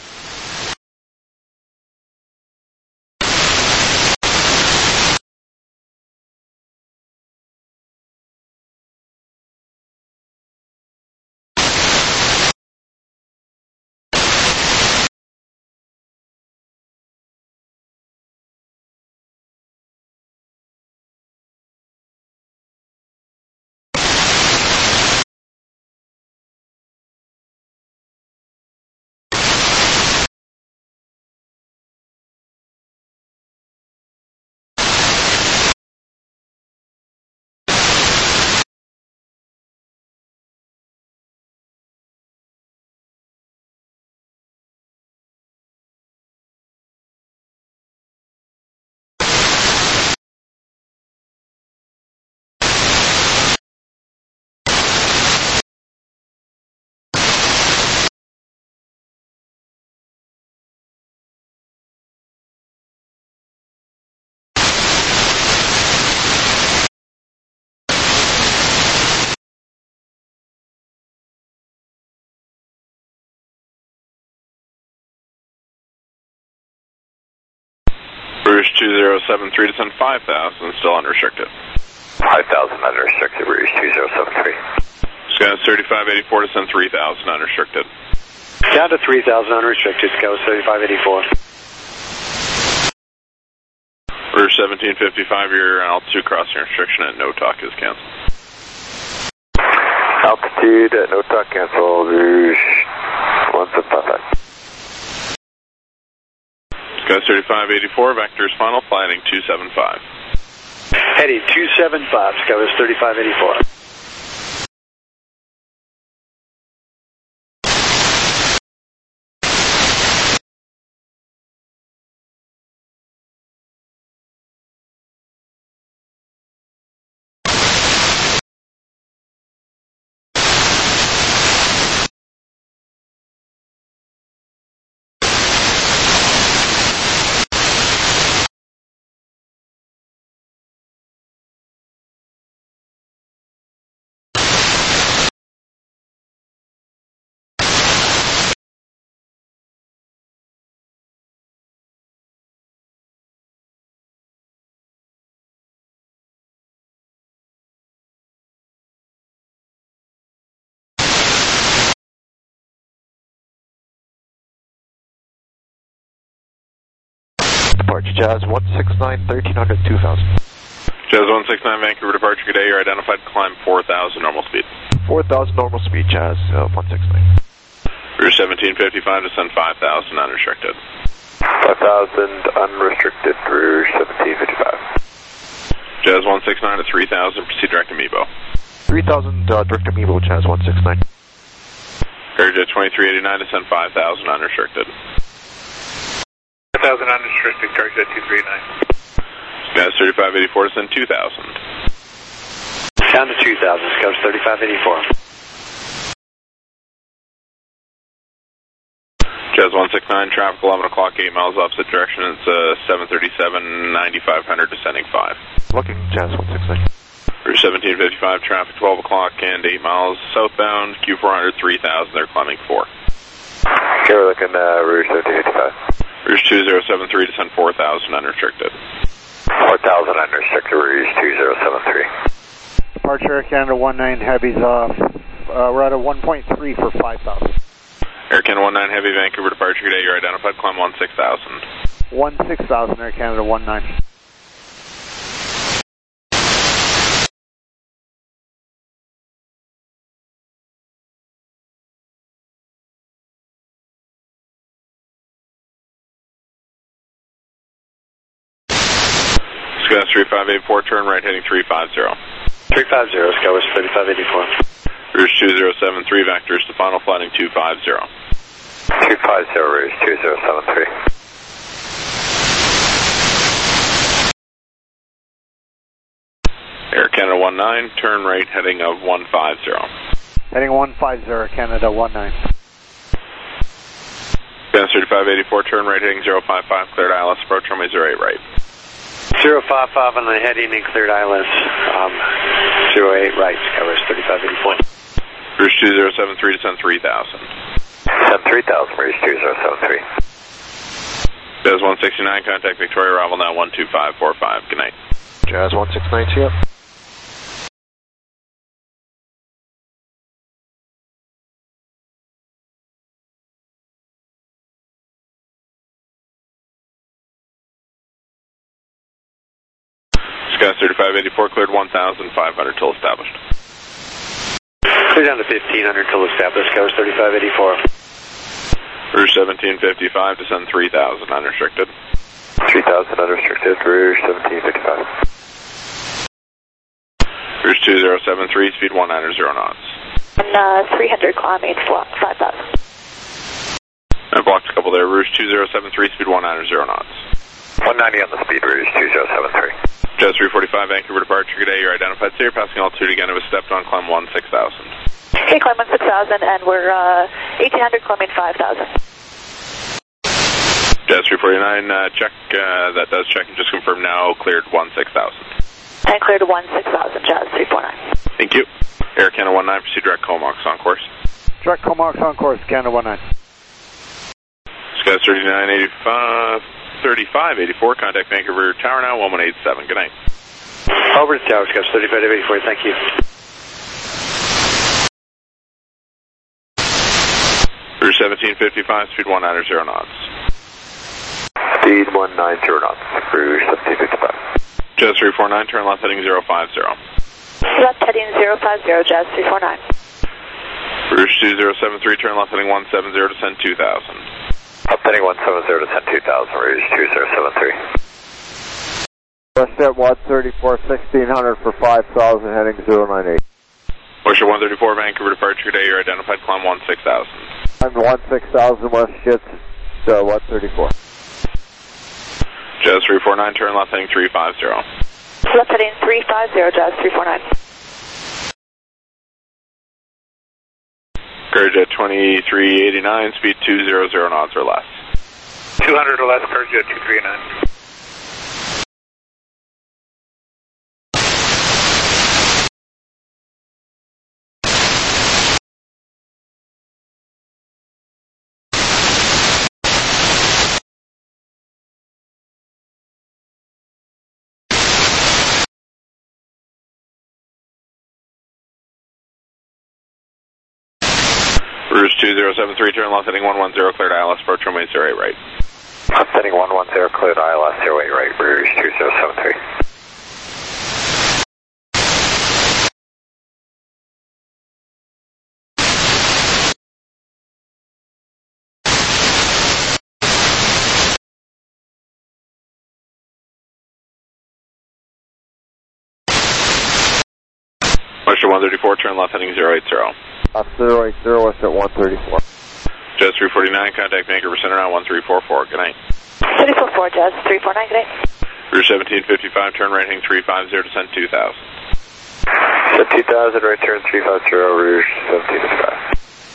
Rouge two zero seven three to send five thousand, still unrestricted. five thousand unrestricted, Rouge two zero seven three. Sky thirty-five eighty-four to send three thousand unrestricted. Down to three thousand unrestricted, Sky thirty-five eighty-four. Rouge seventeen fifty-five, your altitude crossing restriction at no talk is canceled. Altitude at no talk cancel, Rouge one seven five five. Sky thirty-five eighty-four, vectors final, flighting two seven five. Heading two seven five, Sky thirty-five eighty-four. Departure Jazz one six nine, thirteen hundred, two thousand. Jazz one six nine, Vancouver departure, good day, you're identified to climb four thousand normal speed. four thousand normal speed, Jazz uh, one six nine. Rouge seventeen fifty-five to send five thousand unrestricted. five five thousand unrestricted, Rouge seventeen fifty-five. Jazz one six nine at three thousand, proceed direct to Mebo. three thousand, uh, direct to Mebo, Jazz one six nine. Airjet twenty-three eighty-nine, descend five thousand unrestricted. five thousand unrestricted, Airjet two three nine. Jazz thirty-five eighty-four, descend two thousand. Down to two thousand, Scouts thirty-five eighty-four. Jazz one six nine, traffic eleven o'clock, eight miles opposite direction. It's uh, seven thirty-seven, ninety-five hundred, descending five. Looking, Jazz one six nine. Rouge seventeen fifty-five, traffic twelve o'clock and eight miles southbound. Q four hundred, three thousand, they're climbing four. Okay, we're looking uh, Rouge seventeen fifty-five. Rouge two zero seven three, descend four thousand unrestricted. four thousand unrestricted, Rouge two zero seven three. Departure Air Canada one nine Heavy's off. Uh, we're at a one point three for five thousand. Air Canada one nine Heavy, Vancouver departure today. You're identified, climb one six thousand. one six thousand, Air Canada one nine. Sky thirty-five eighty-four, turn right heading three five zero. three five zero, Skywest thirty-five eighty-four. Rouge two zero seven three, vectors to final flighting two five zero. two five zero, Rouge two zero seven three. Air Canada one nine, turn right heading of one five zero. Heading one five zero, Canada one nine. Sky thirty-five eighty-four, turn right heading zero five five, cleared I L S, approach runway zero eight right. zero five five on the heading and cleared I L S, um, zero eight right, Skywest thirty-five eighty-four. Rouge two zero seven three, descend three thousand. Descend three thousand, Rouge two zero seven three. Jazz one sixty-nine, contact Victoria, arrival now one two five four five, good night. Jazz one six nine, see ya. Sky thirty-five eighty-four, cleared one thousand five hundred till established. Clear down to fifteen hundred till established, Skywest thirty-five eighty-four. Rouge seventeen fifty-five, descend three thousand unrestricted. three thousand unrestricted, Rouge seventeen fifty-five. Rouge two zero seven three, speed one nine zero knots. And uh, three hundred climbing five thousand. I blocked a couple there. Rouge two zero seven three, speed one nine zero knots. one ninety on the speed, Rouge two zero seven three. Jazz three forty-five, Vancouver departure today. You're identified. So you're passing altitude again. It was stepped on, climb one six thousand. Okay, climb one six thousand, and we're uh, eighteen hundred climbing five thousand. Jazz three forty-nine, uh, check. Uh, that does check and just confirm now. Cleared one six thousand. And cleared one six thousand, Jazz three forty-nine. Thank you. Air Canada one nine, proceed direct Comox on course. Direct Comox on course, Canada one nine. Sky thirty-nine eighty-five, thirty-five eighty-four, contact Vancouver Tower now, one one eight seven. Good night. Over to Tower, Skywest thirty-five eighty-four, thank you. Rouge seventeen fifty-five, speed one nine zero knots. Speed one nine zero knots, Rouge seventeen fifty-five. Jazz three forty-nine, turn left heading zero five zero. Left heading zero five zero, Jazz three forty-nine. Rouge two zero seven three, turn left heading one seven zero, descend two thousand. Up heading one seven zero, descend two thousand, Rouge two zero seven three. West at one thirty-four, sixteen hundred for five thousand, heading zero nine eight. Oyster one thirty-four, Vancouver departure today. You're identified, climb one six thousand. I'm one six thousand, West Shits, uh, one thirty-four. Jazz three forty-nine, turn left heading three five zero. Left heading three five zero, Jazz three forty-nine. Courage at twenty-three eighty-nine, speed two hundred knots or less. two hundred or less, Courage at two three eighty-nine. Rouge two zero seven three, turn left heading one one zero, cleared I L S, approach runway zero eight right. Up heading one one zero, cleared I L S zero eight right, Rouge two zero seven three. one thirty-four, turn left heading zero eight zero. Uh, zero eight zero, west at one thirty-four. Jazz three forty-nine, contact Vancouver Center now one three four four, good night. three four four, Jazz three four nine, good night. Rouge seventeen fifty-five, turn right heading three five zero, descend two thousand. Descend two thousand, right turn three five zero, Rouge seventeen fifty-five.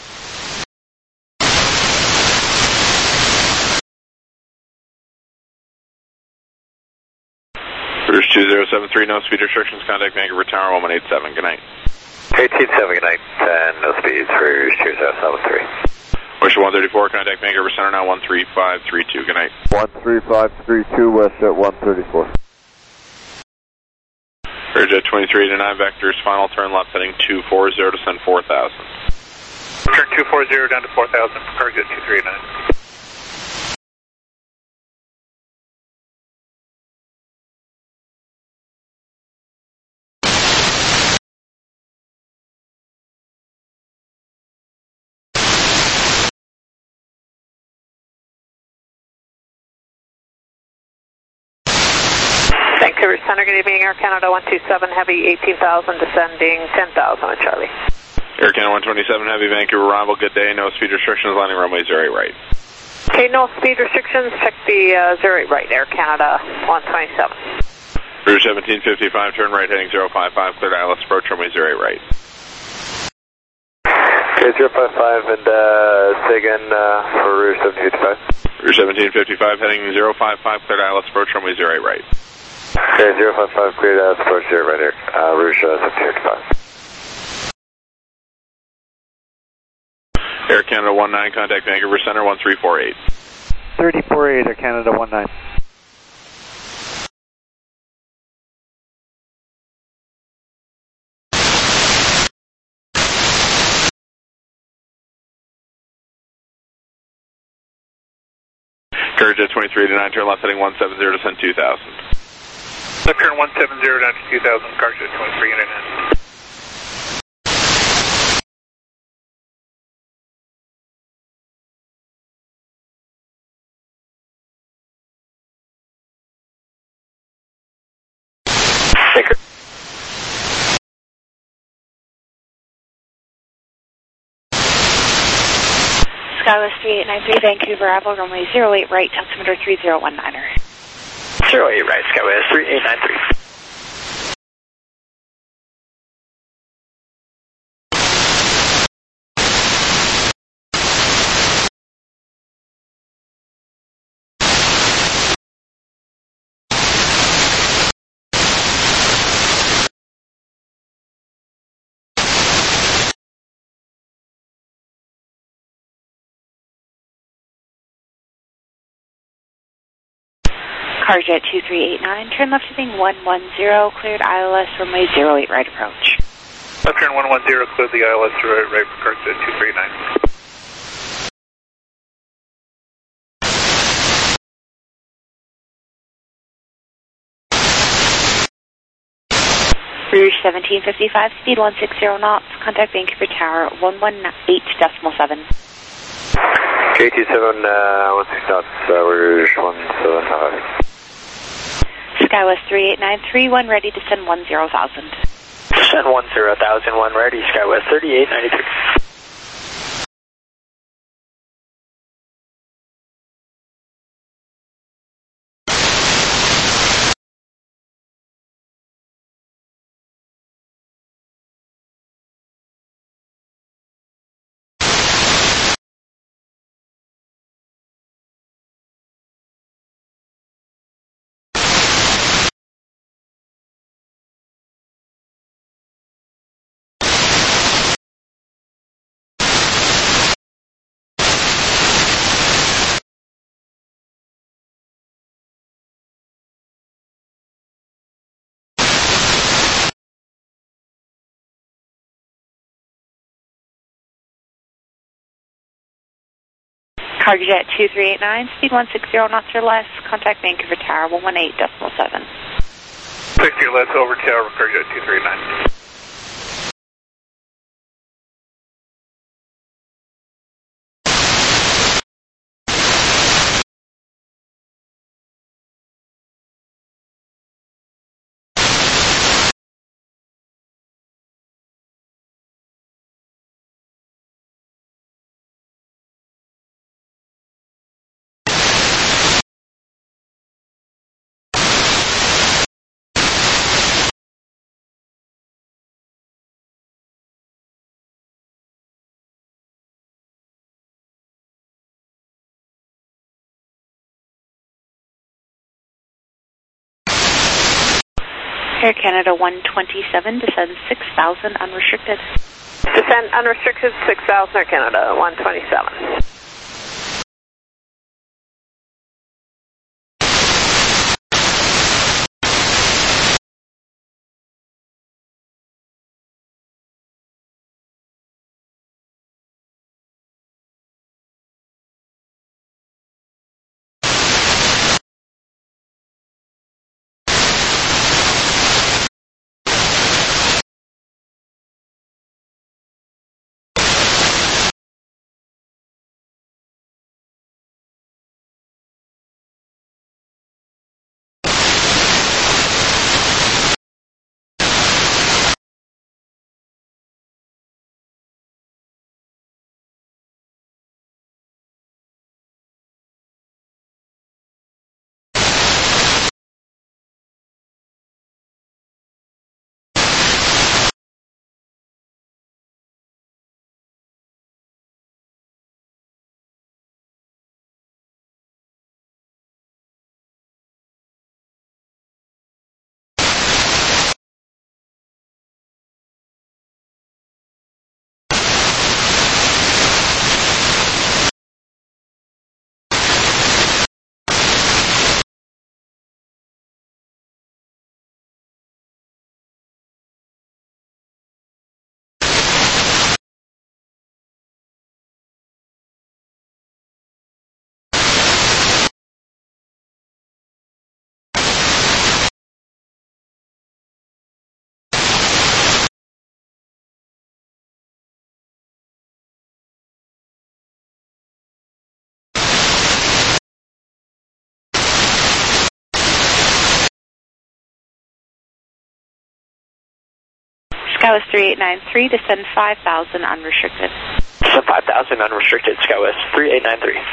Rouge two zero seven three, no speed restrictions, contact Vancouver Tower one one eight seven, good night. eighteen seven, good night, and no speeds for Rouge two zero seven three. Ocean one thirty-four, contact Vancouver Center now one three five three two, good night. one three five three two, west at one thirty-four. Airjet twenty-three eighty-nine, vectors, final turn left heading two four zero, descend four thousand. Turn two four zero down to four thousand, Carjet two three eight nine. Vancouver Center, good evening, Air Canada one two seven, heavy eighteen thousand, descending ten thousand on Charlie. Air Canada one twenty-seven, heavy Vancouver arrival, good day, no speed restrictions, landing runway zero eight right. Okay, no speed restrictions, check the uh, zero eight right, Air Canada one twenty-seven. Rouge seventeen fifty-five, turn right heading zero five five, cleared I L S, approach runway zero eight right. Okay, zero five five, and uh, say again uh, for Rouge seventeen fifty-five. Rouge seventeen fifty-five, heading zero five five, cleared I L S, approach runway zero eight right. Okay, zero five five, cleared out, approach zero right here, uh, Rouge uh, seventeen fifty-five. Air Canada one nine, contact Vancouver Center one three four eight. thirty four eight, Air Canada one nine. Airjet twenty-three eighty-nine, turn left heading one seven zero, descend two thousand. Left turn one seven zero down to two thousand, Carjet twenty-three eighty-nine. Skywest three eight nine three, Vancouver, Apple, runway zero eight right, altimeter three zero one niner. zero eight right, Skywest three eight nine three. Carjet two three eight nine, turn left heading one one zero, cleared I L S, runway zero eight right approach. Left turn one one zero, cleared the I L S right, right for Carjet two three eight nine. Rouge seventeen fifty-five, speed one six zero knots, contact Vancouver Tower one one eight decimal seven. K two seven, uh, one six knots, uh, Rouge one seven five. Skywest three eight nine three, one ready to send one zero thousand. Send one zero thousand, one ready, Skywest thirty-eight ninety-three. Carjet two three eight nine, speed one six zero knots or less, contact Vancouver Tower one one eight decimal seven. six zero less over Tower, Carjet two three eight nine. Air Canada one twenty-seven, descend six thousand unrestricted. Descend unrestricted six thousand Air Canada one twenty-seven. SkyWest three eight nine three, descend five thousand unrestricted. Descend five thousand unrestricted, SkyWest three eight nine three.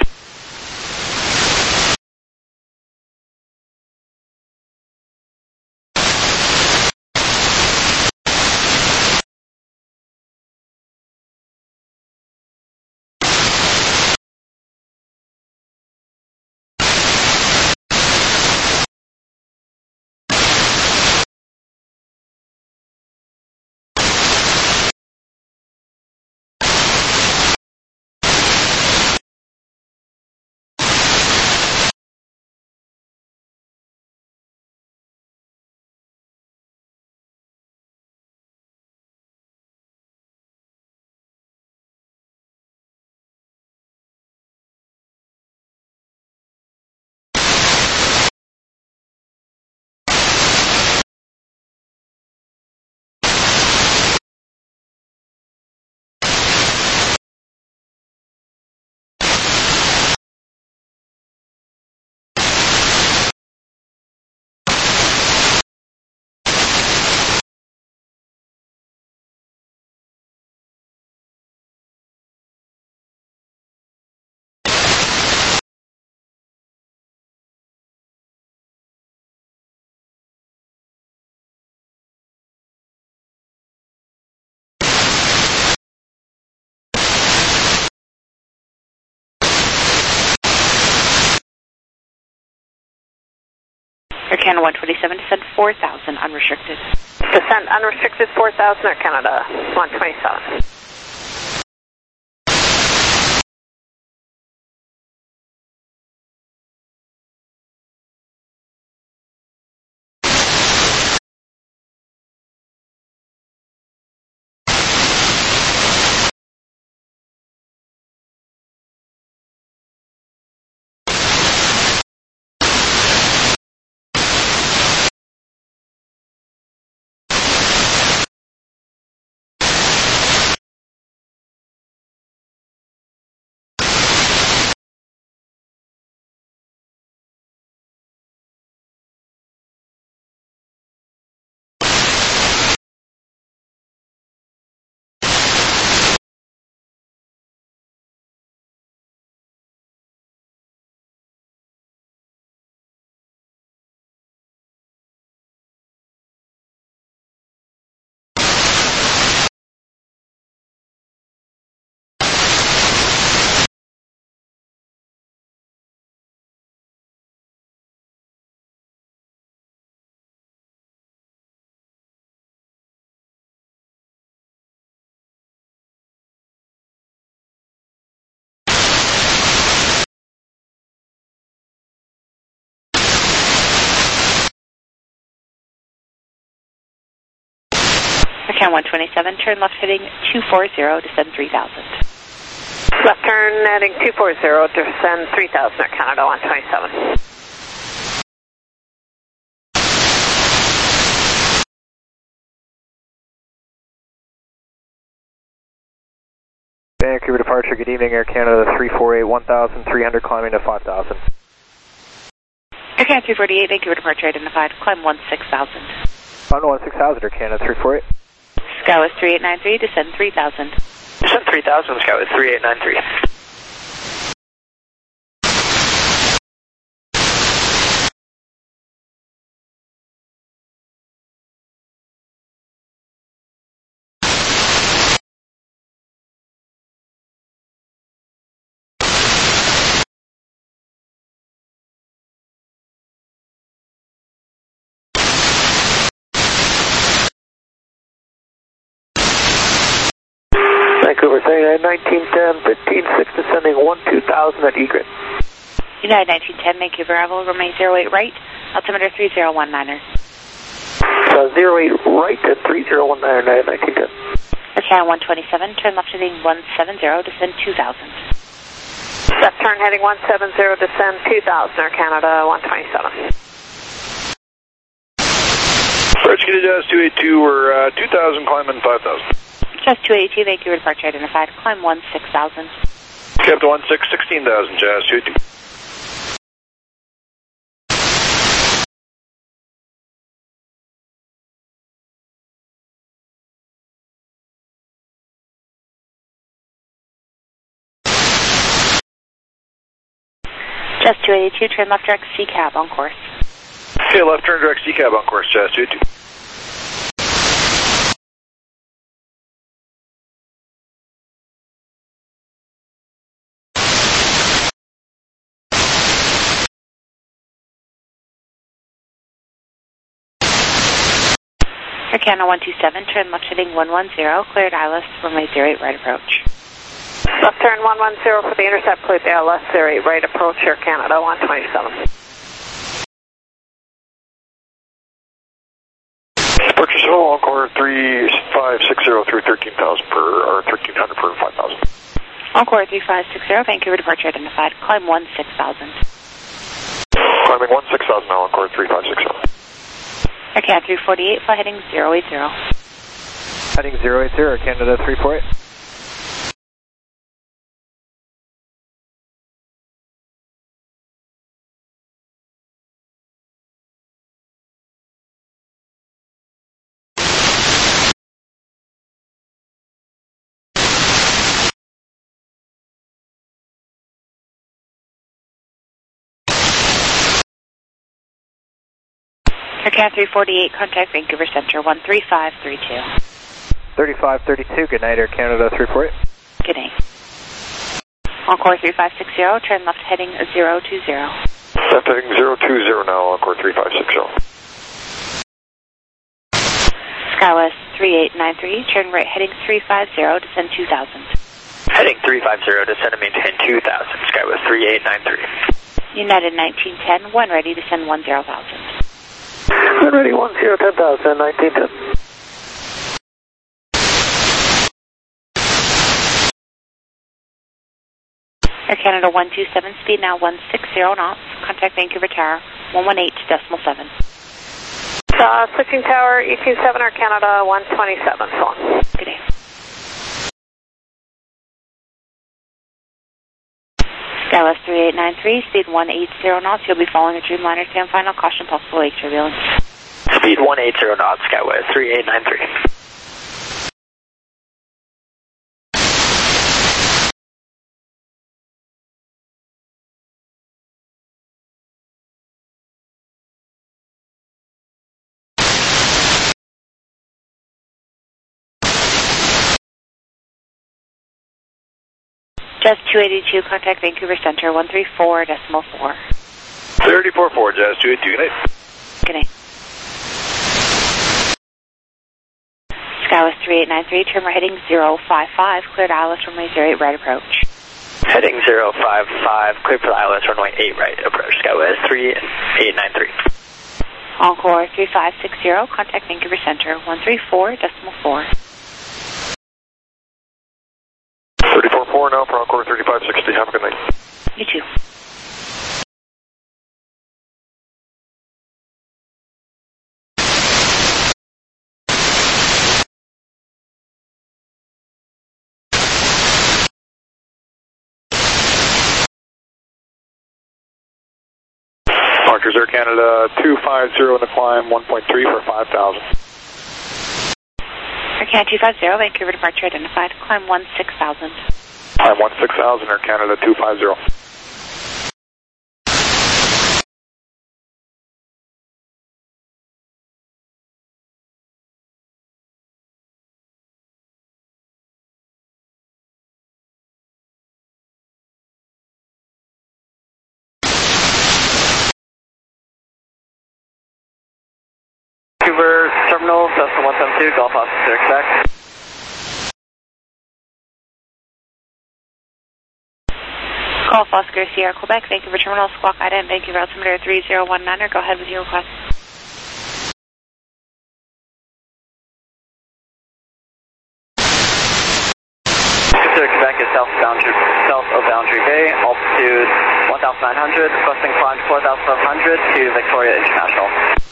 Air Canada one twenty-seven, descend four thousand unrestricted. Descend unrestricted four thousand Air Canada one twenty-seven. Can one twenty-seven, turn left heading two forty, descend three thousand. Left turn heading two forty, descend three thousand, Air Canada one twenty-seven. Vancouver departure, good evening, Air Canada three four eight, one thousand three hundred, climbing to five thousand. Air Canada three forty-eight, Vancouver departure identified, climb one six thousand. Climb to one six thousand, Air Canada three four eight. Skywest three eight nine three, descend three thousand. Descend three thousand, Skywest three eight nine three. Vancouver, say nineteen ten, fifteen six, descending one two thousand at egret. United nineteen ten, Vancouver, arrival, remain zero eight right, altimeter three zero one niner. So zero eight right at three zero one niner, United nineteen ten. Air Canada one twenty-seven, turn left heading one seventy, descend two thousand. Left turn heading one seventy, descend two thousand, Air Canada one twenty-seven. Approach Kitty Jazz two eighty-two, we're uh, two thousand, climbing five thousand. Jazz two eighty-two, Vancouver departure identified, climb one six thousand. Captain one six, sixteen thousand, Jazz two eighty-two. Jazz two eighty-two, turn left direct C cab on course. Okay, left turn direct C cab on course, Jazz two eighty-two. Air Canada one two seven, turn left heading one one zero, cleared I L S, runway zero eight right approach. Left turn one one zero for the intercept, cleared I L S zero eight right approach, Air Canada one twenty-seven. Purchase hold, Encore three five six zero through thirteen thousand per, or thirteen hundred per five thousand. Encore three five six zero, Vancouver departure identified, climb one six thousand. Climbing one six thousand now, Encore three five six zero. Air Canada three forty-eight, fly heading zero eight zero. Heading zero eight zero, Canada three four eight. Air Canada three forty-eight, contact Vancouver Center one three five three two. thirty-five thirty-two, good night, Air Canada three four eight. Good night. Encore three five six zero, turn left heading zero two zero. Left heading zero two zero now, Encore three five six zero. Skywest three eight nine three, turn right heading three five zero, descend two thousand. Heading three five zero, descend and maintain two thousand, Skywest three eight nine three. United nineteen ten, one ready, descend one zero thousand. One ready, one zero, ten thousand, nineteen ten. Air Canada one two seven, speed now one six zero knots, contact Vancouver Tower one one eight decimal seven. Uh, switching tower, E two seven, Air Canada one twenty-seven, so on. Good day. Skywest three eight nine three, speed one eight zero knots, you'll be following a Dreamliner, stand final, caution possible lake turbulence. Speed one eight zero knots, Skywest three eight nine three. Jazz two eighty-two, contact Vancouver Center one three four decimal four. thirty-four four, Jazz two eighty-two, good night. Good night. Skywest three eight nine three, turn right heading zero five five, cleared I L S runway zero eight right approach. Heading zero five five, clear for the I L S runway eight right approach, Skywest three eight nine three. Encore three five six zero, contact Vancouver Center, one three four decimal four. thirty-four four now for Encore thirty-five sixty. Have a good night. You too. Archer's Air Canada two five zero in the climb, one point three for five thousand. Air Canada two five zero, Vancouver departure identified, climb one six thousand. Climb one six thousand, Air Canada two five zero. Vancouver Terminal, Cessna one seven two, Golf Officer, Quebec. Golf Oscar Sierra, Quebec, Vancouver Terminal, Squawk Ident, Vancouver altimeter three zero one nine, go ahead with your request. Officer, Quebec is south of Boundary, south of Boundary Bay, altitude one thousand nine hundred, requesting climb four thousand seven hundred to Victoria International.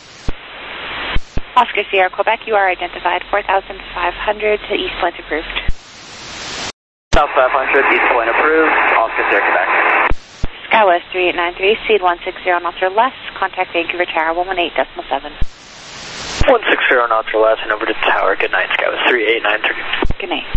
Oscar Sierra, Quebec, you are identified, four thousand five hundred to East Point approved. South five hundred, East Point approved, Oscar Sierra, Quebec. SkyWest three eight nine three, speed one six zero knots or less, contact Vancouver Tower one one eight decimal seven. one six zero knots or less and over to Tower, good night, SkyWest three eight nine three. Good night.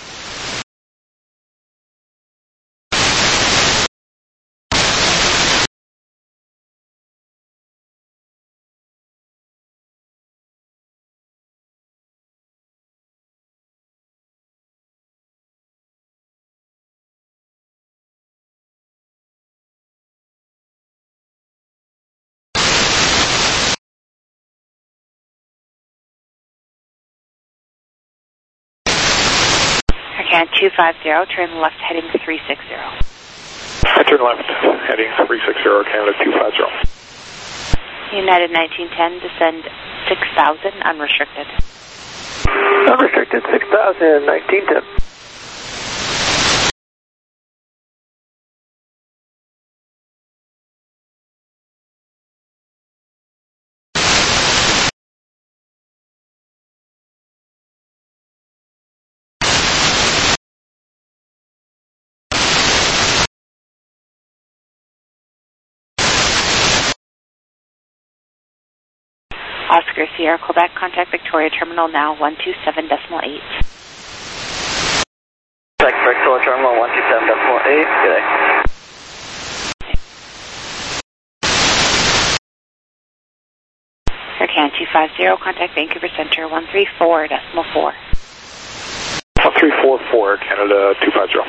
Air two five zero, turn left heading three six zero. I turn left heading three six zero, Canada two five zero. United nineteen ten, descend six thousand, unrestricted. Unrestricted six thousand, nineteen ten. Oscar Sierra, Quebec, contact Victoria Terminal now, one two seven decimal eight. Contact Victoria Terminal one two seven decimal eight, good day. Air Canada two five zero, contact Vancouver Center one three four decimal four. one three four four, Canada two five zero.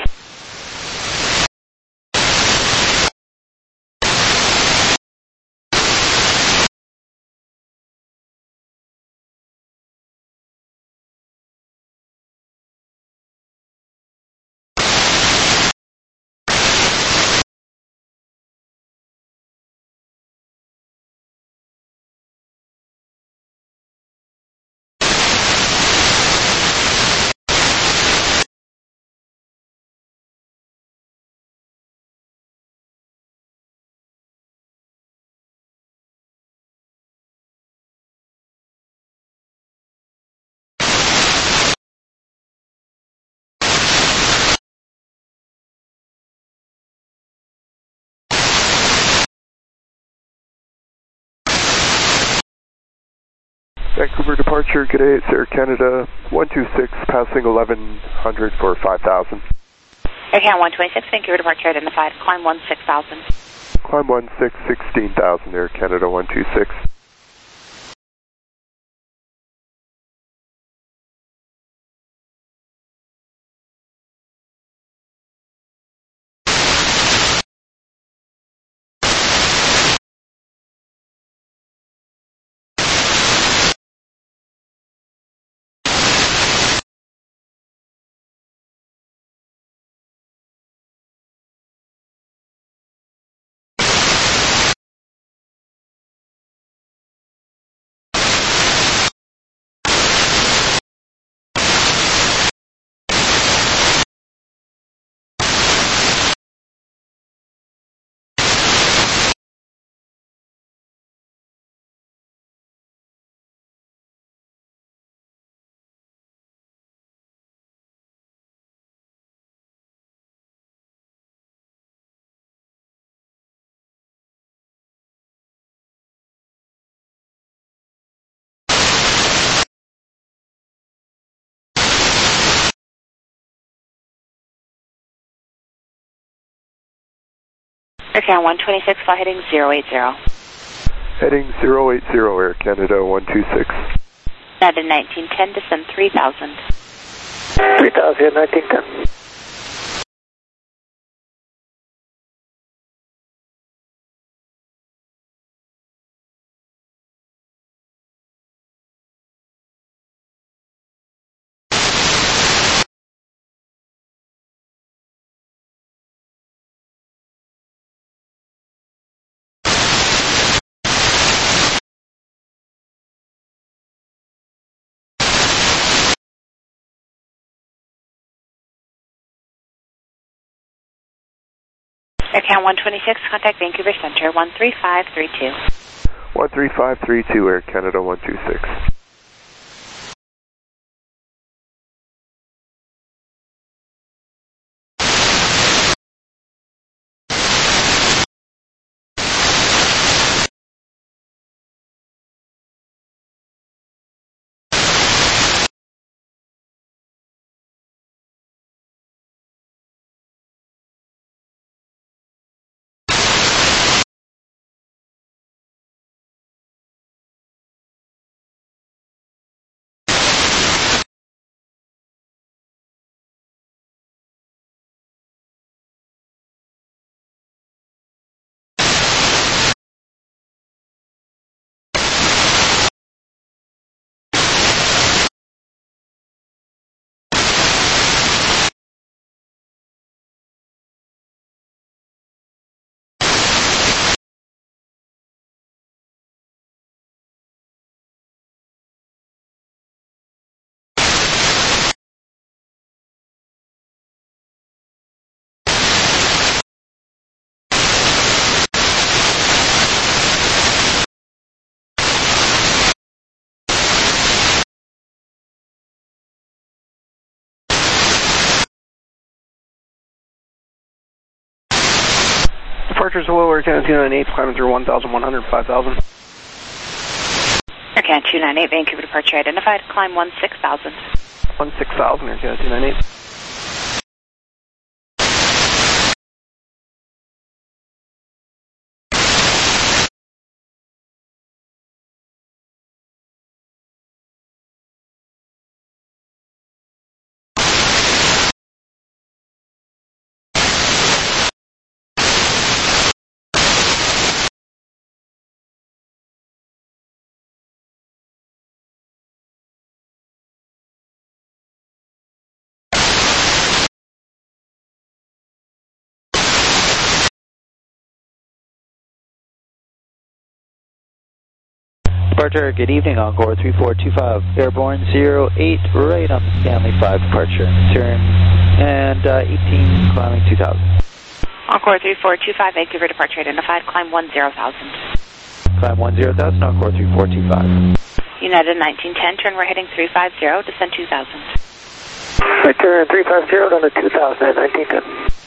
Vancouver departure, good day, it's Air Canada one two six, passing eleven hundred for five thousand. Air Canada one twenty-six, Vancouver departure identified, climb one six thousand. Climb one six, sixteen thousand, Air Canada one two six. Air Canada one twenty-six, fly heading zero eight zero. Heading zero eight zero, Air Canada one two six. United nineteen ten, descend three thousand. three thousand, nineteen ten. Air Canada one twenty-six, contact Vancouver Center one three five three two. one three five three two, Air Canada one two six. Departures hello, Air Canada two ninety-eight, climbing through one thousand one hundred, five thousand. Air Canada two ninety-eight, Vancouver departure identified, climb one six thousand. one six thousand, Air Canada two ninety-eight. Departure, good evening, Encore three four two five, airborne zero eight, right on the Stanley five departure, turn, and uh, eighteen, climbing two thousand. Encore three four two five, Vancouver departure identified, climb one zero thousand. Climb one zero thousand, Encore three four two five. United nineteen ten, turn, we're heading three five zero, descend two thousand. Right turn three five zero down to two thousand at nineteen ten.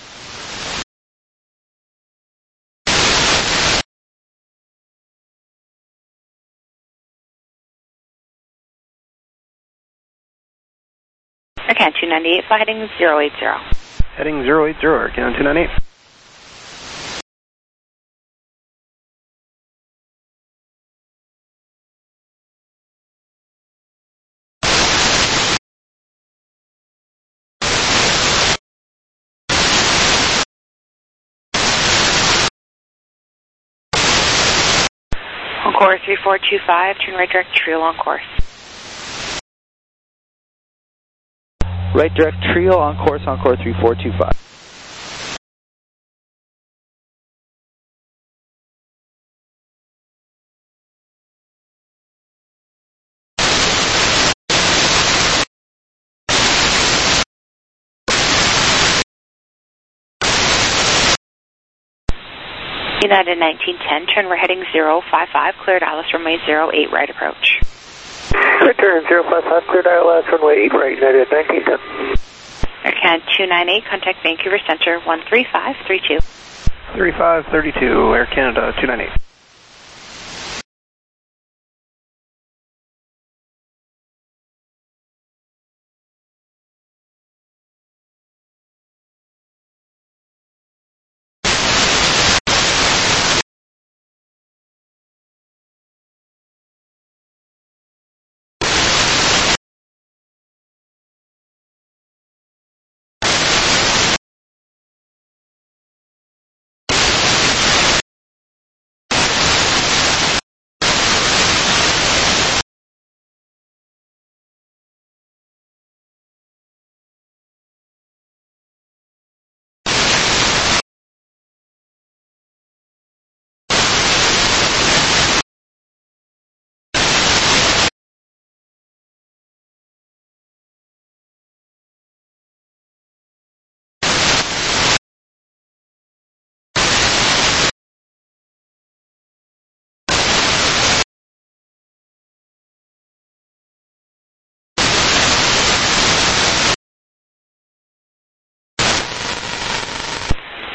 Air Canada two ninety-eight, fly heading zero eight zero. Heading zero eight zero, Air Canada two ninety-eight. Encore three four two five, turn right direct Trio on course. Right direct Trio on course, Encore three four two five. United nineteen ten, turn, we're heading zero five five, cleared Alice runway zero eight, right approach. Return zero five five, cleared I L S runway eight right, United nineteen ten. Air Canada two ninety-eight, contact Vancouver Center one three five three two. three five three two, Air Canada two ninety-eight.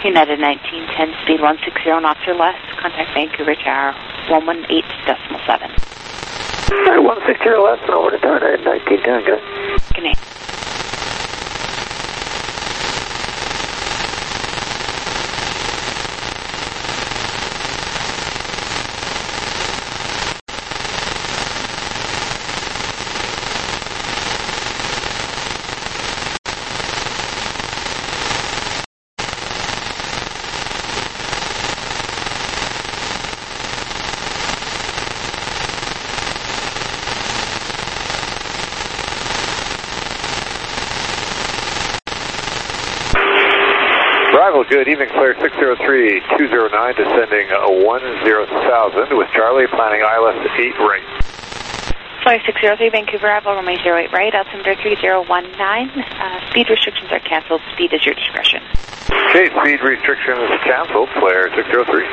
United nineteen ten, speed one sixty knots or less. Contact Vancouver Tower one one eight decimal seven. Alright, one sixty or less, and over to Tower nineteen ten, good. Good night. Good evening, Flare six zero three two zero nine, descending one zero thousand with Charlie, planning I L S eight right. Flare six zero three, Vancouver Arrival, runway zero eight right, altimeter three zero one nine. Uh, speed restrictions are canceled. Speed is your discretion. Okay, speed restrictions canceled, Flare six zero three.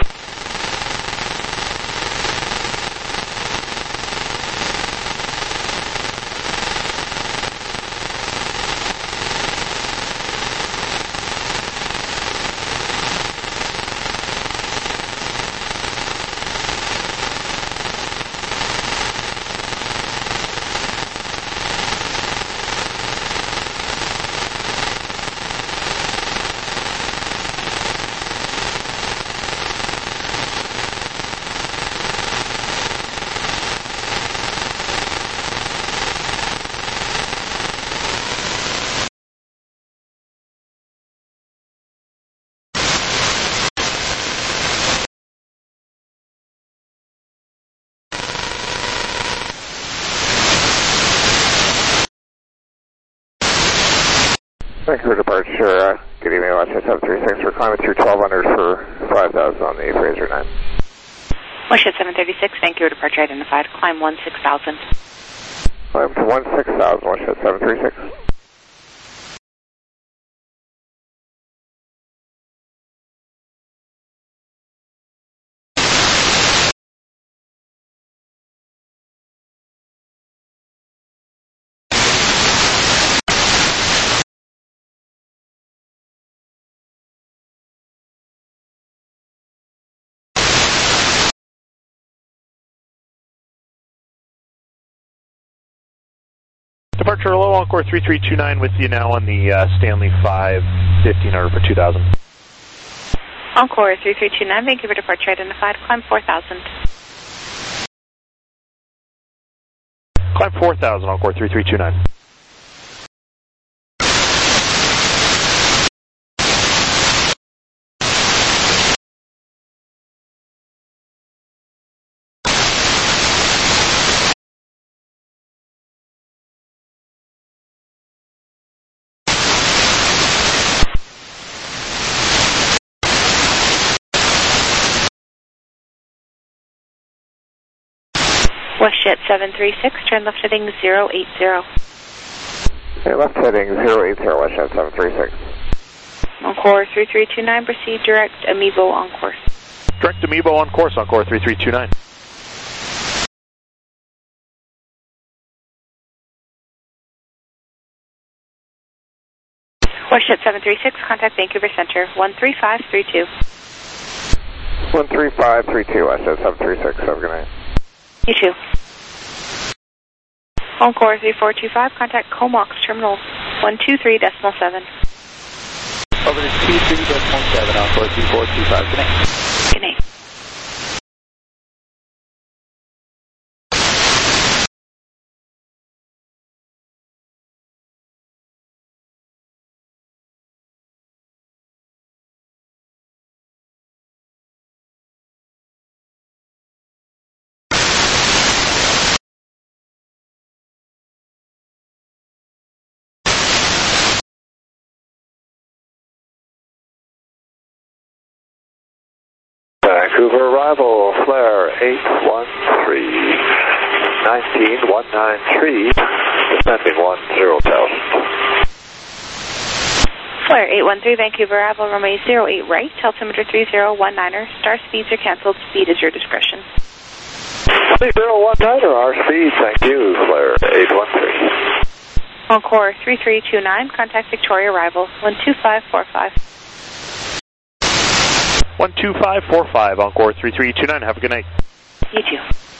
Vancouver departure, uh, good evening, Westjet seven three six, we're climbing through twelve hundred for five thousand on the Fraser nine. Westjet seven thirty-six, Vancouver departure identified, climb one six thousand. Climb to one six thousand, Westjet seven three six. Departure hello, Encore three three two nine with you now on the uh, Stanley five, fifteen hundred for two thousand. Encore three three two nine, Vancouver departure identified, climb four thousand. Climb four thousand, Encore three three two nine. Westjet seven three six, turn left heading zero eight zero. Okay, left heading zero eight zero, Westjet seven three six. Encore three three two nine, proceed direct Amiibo on course. Direct Amiibo on course, Encore three three two nine. Westjet seven three six, contact Vancouver Center, one three five three two. one three five three two, Westjet seven three six, have a good night. You too. Encore three four two five, contact Comox Terminal one two three decimal seven. Over to two three decimal seven, Encore three four two five. Good night. Good night. Vancouver arrival, flare eight one three, nineteen one nine three, descending one zero thousand. Flare eight one three, Vancouver arrival, runway zero eight right, altimeter three zero one niner, star speeds are canceled, speed is your discretion. three zero one niner, our speed, thank you, flare eight one three. Encore three three two nine, contact Victoria arrival, one two five four five. one two five four five, Encore three three two nine. Have a good night. You too.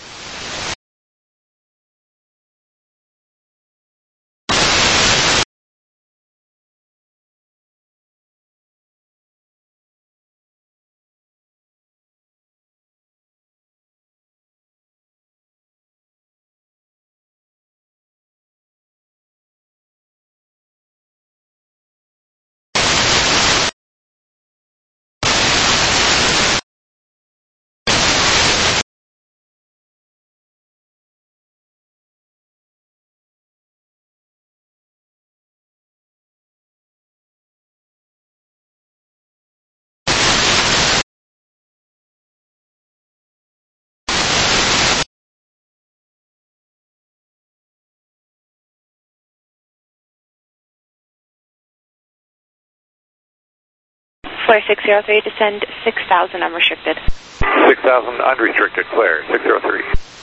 Flare six zero three, descend six thousand unrestricted. six thousand unrestricted, clear, six zero three.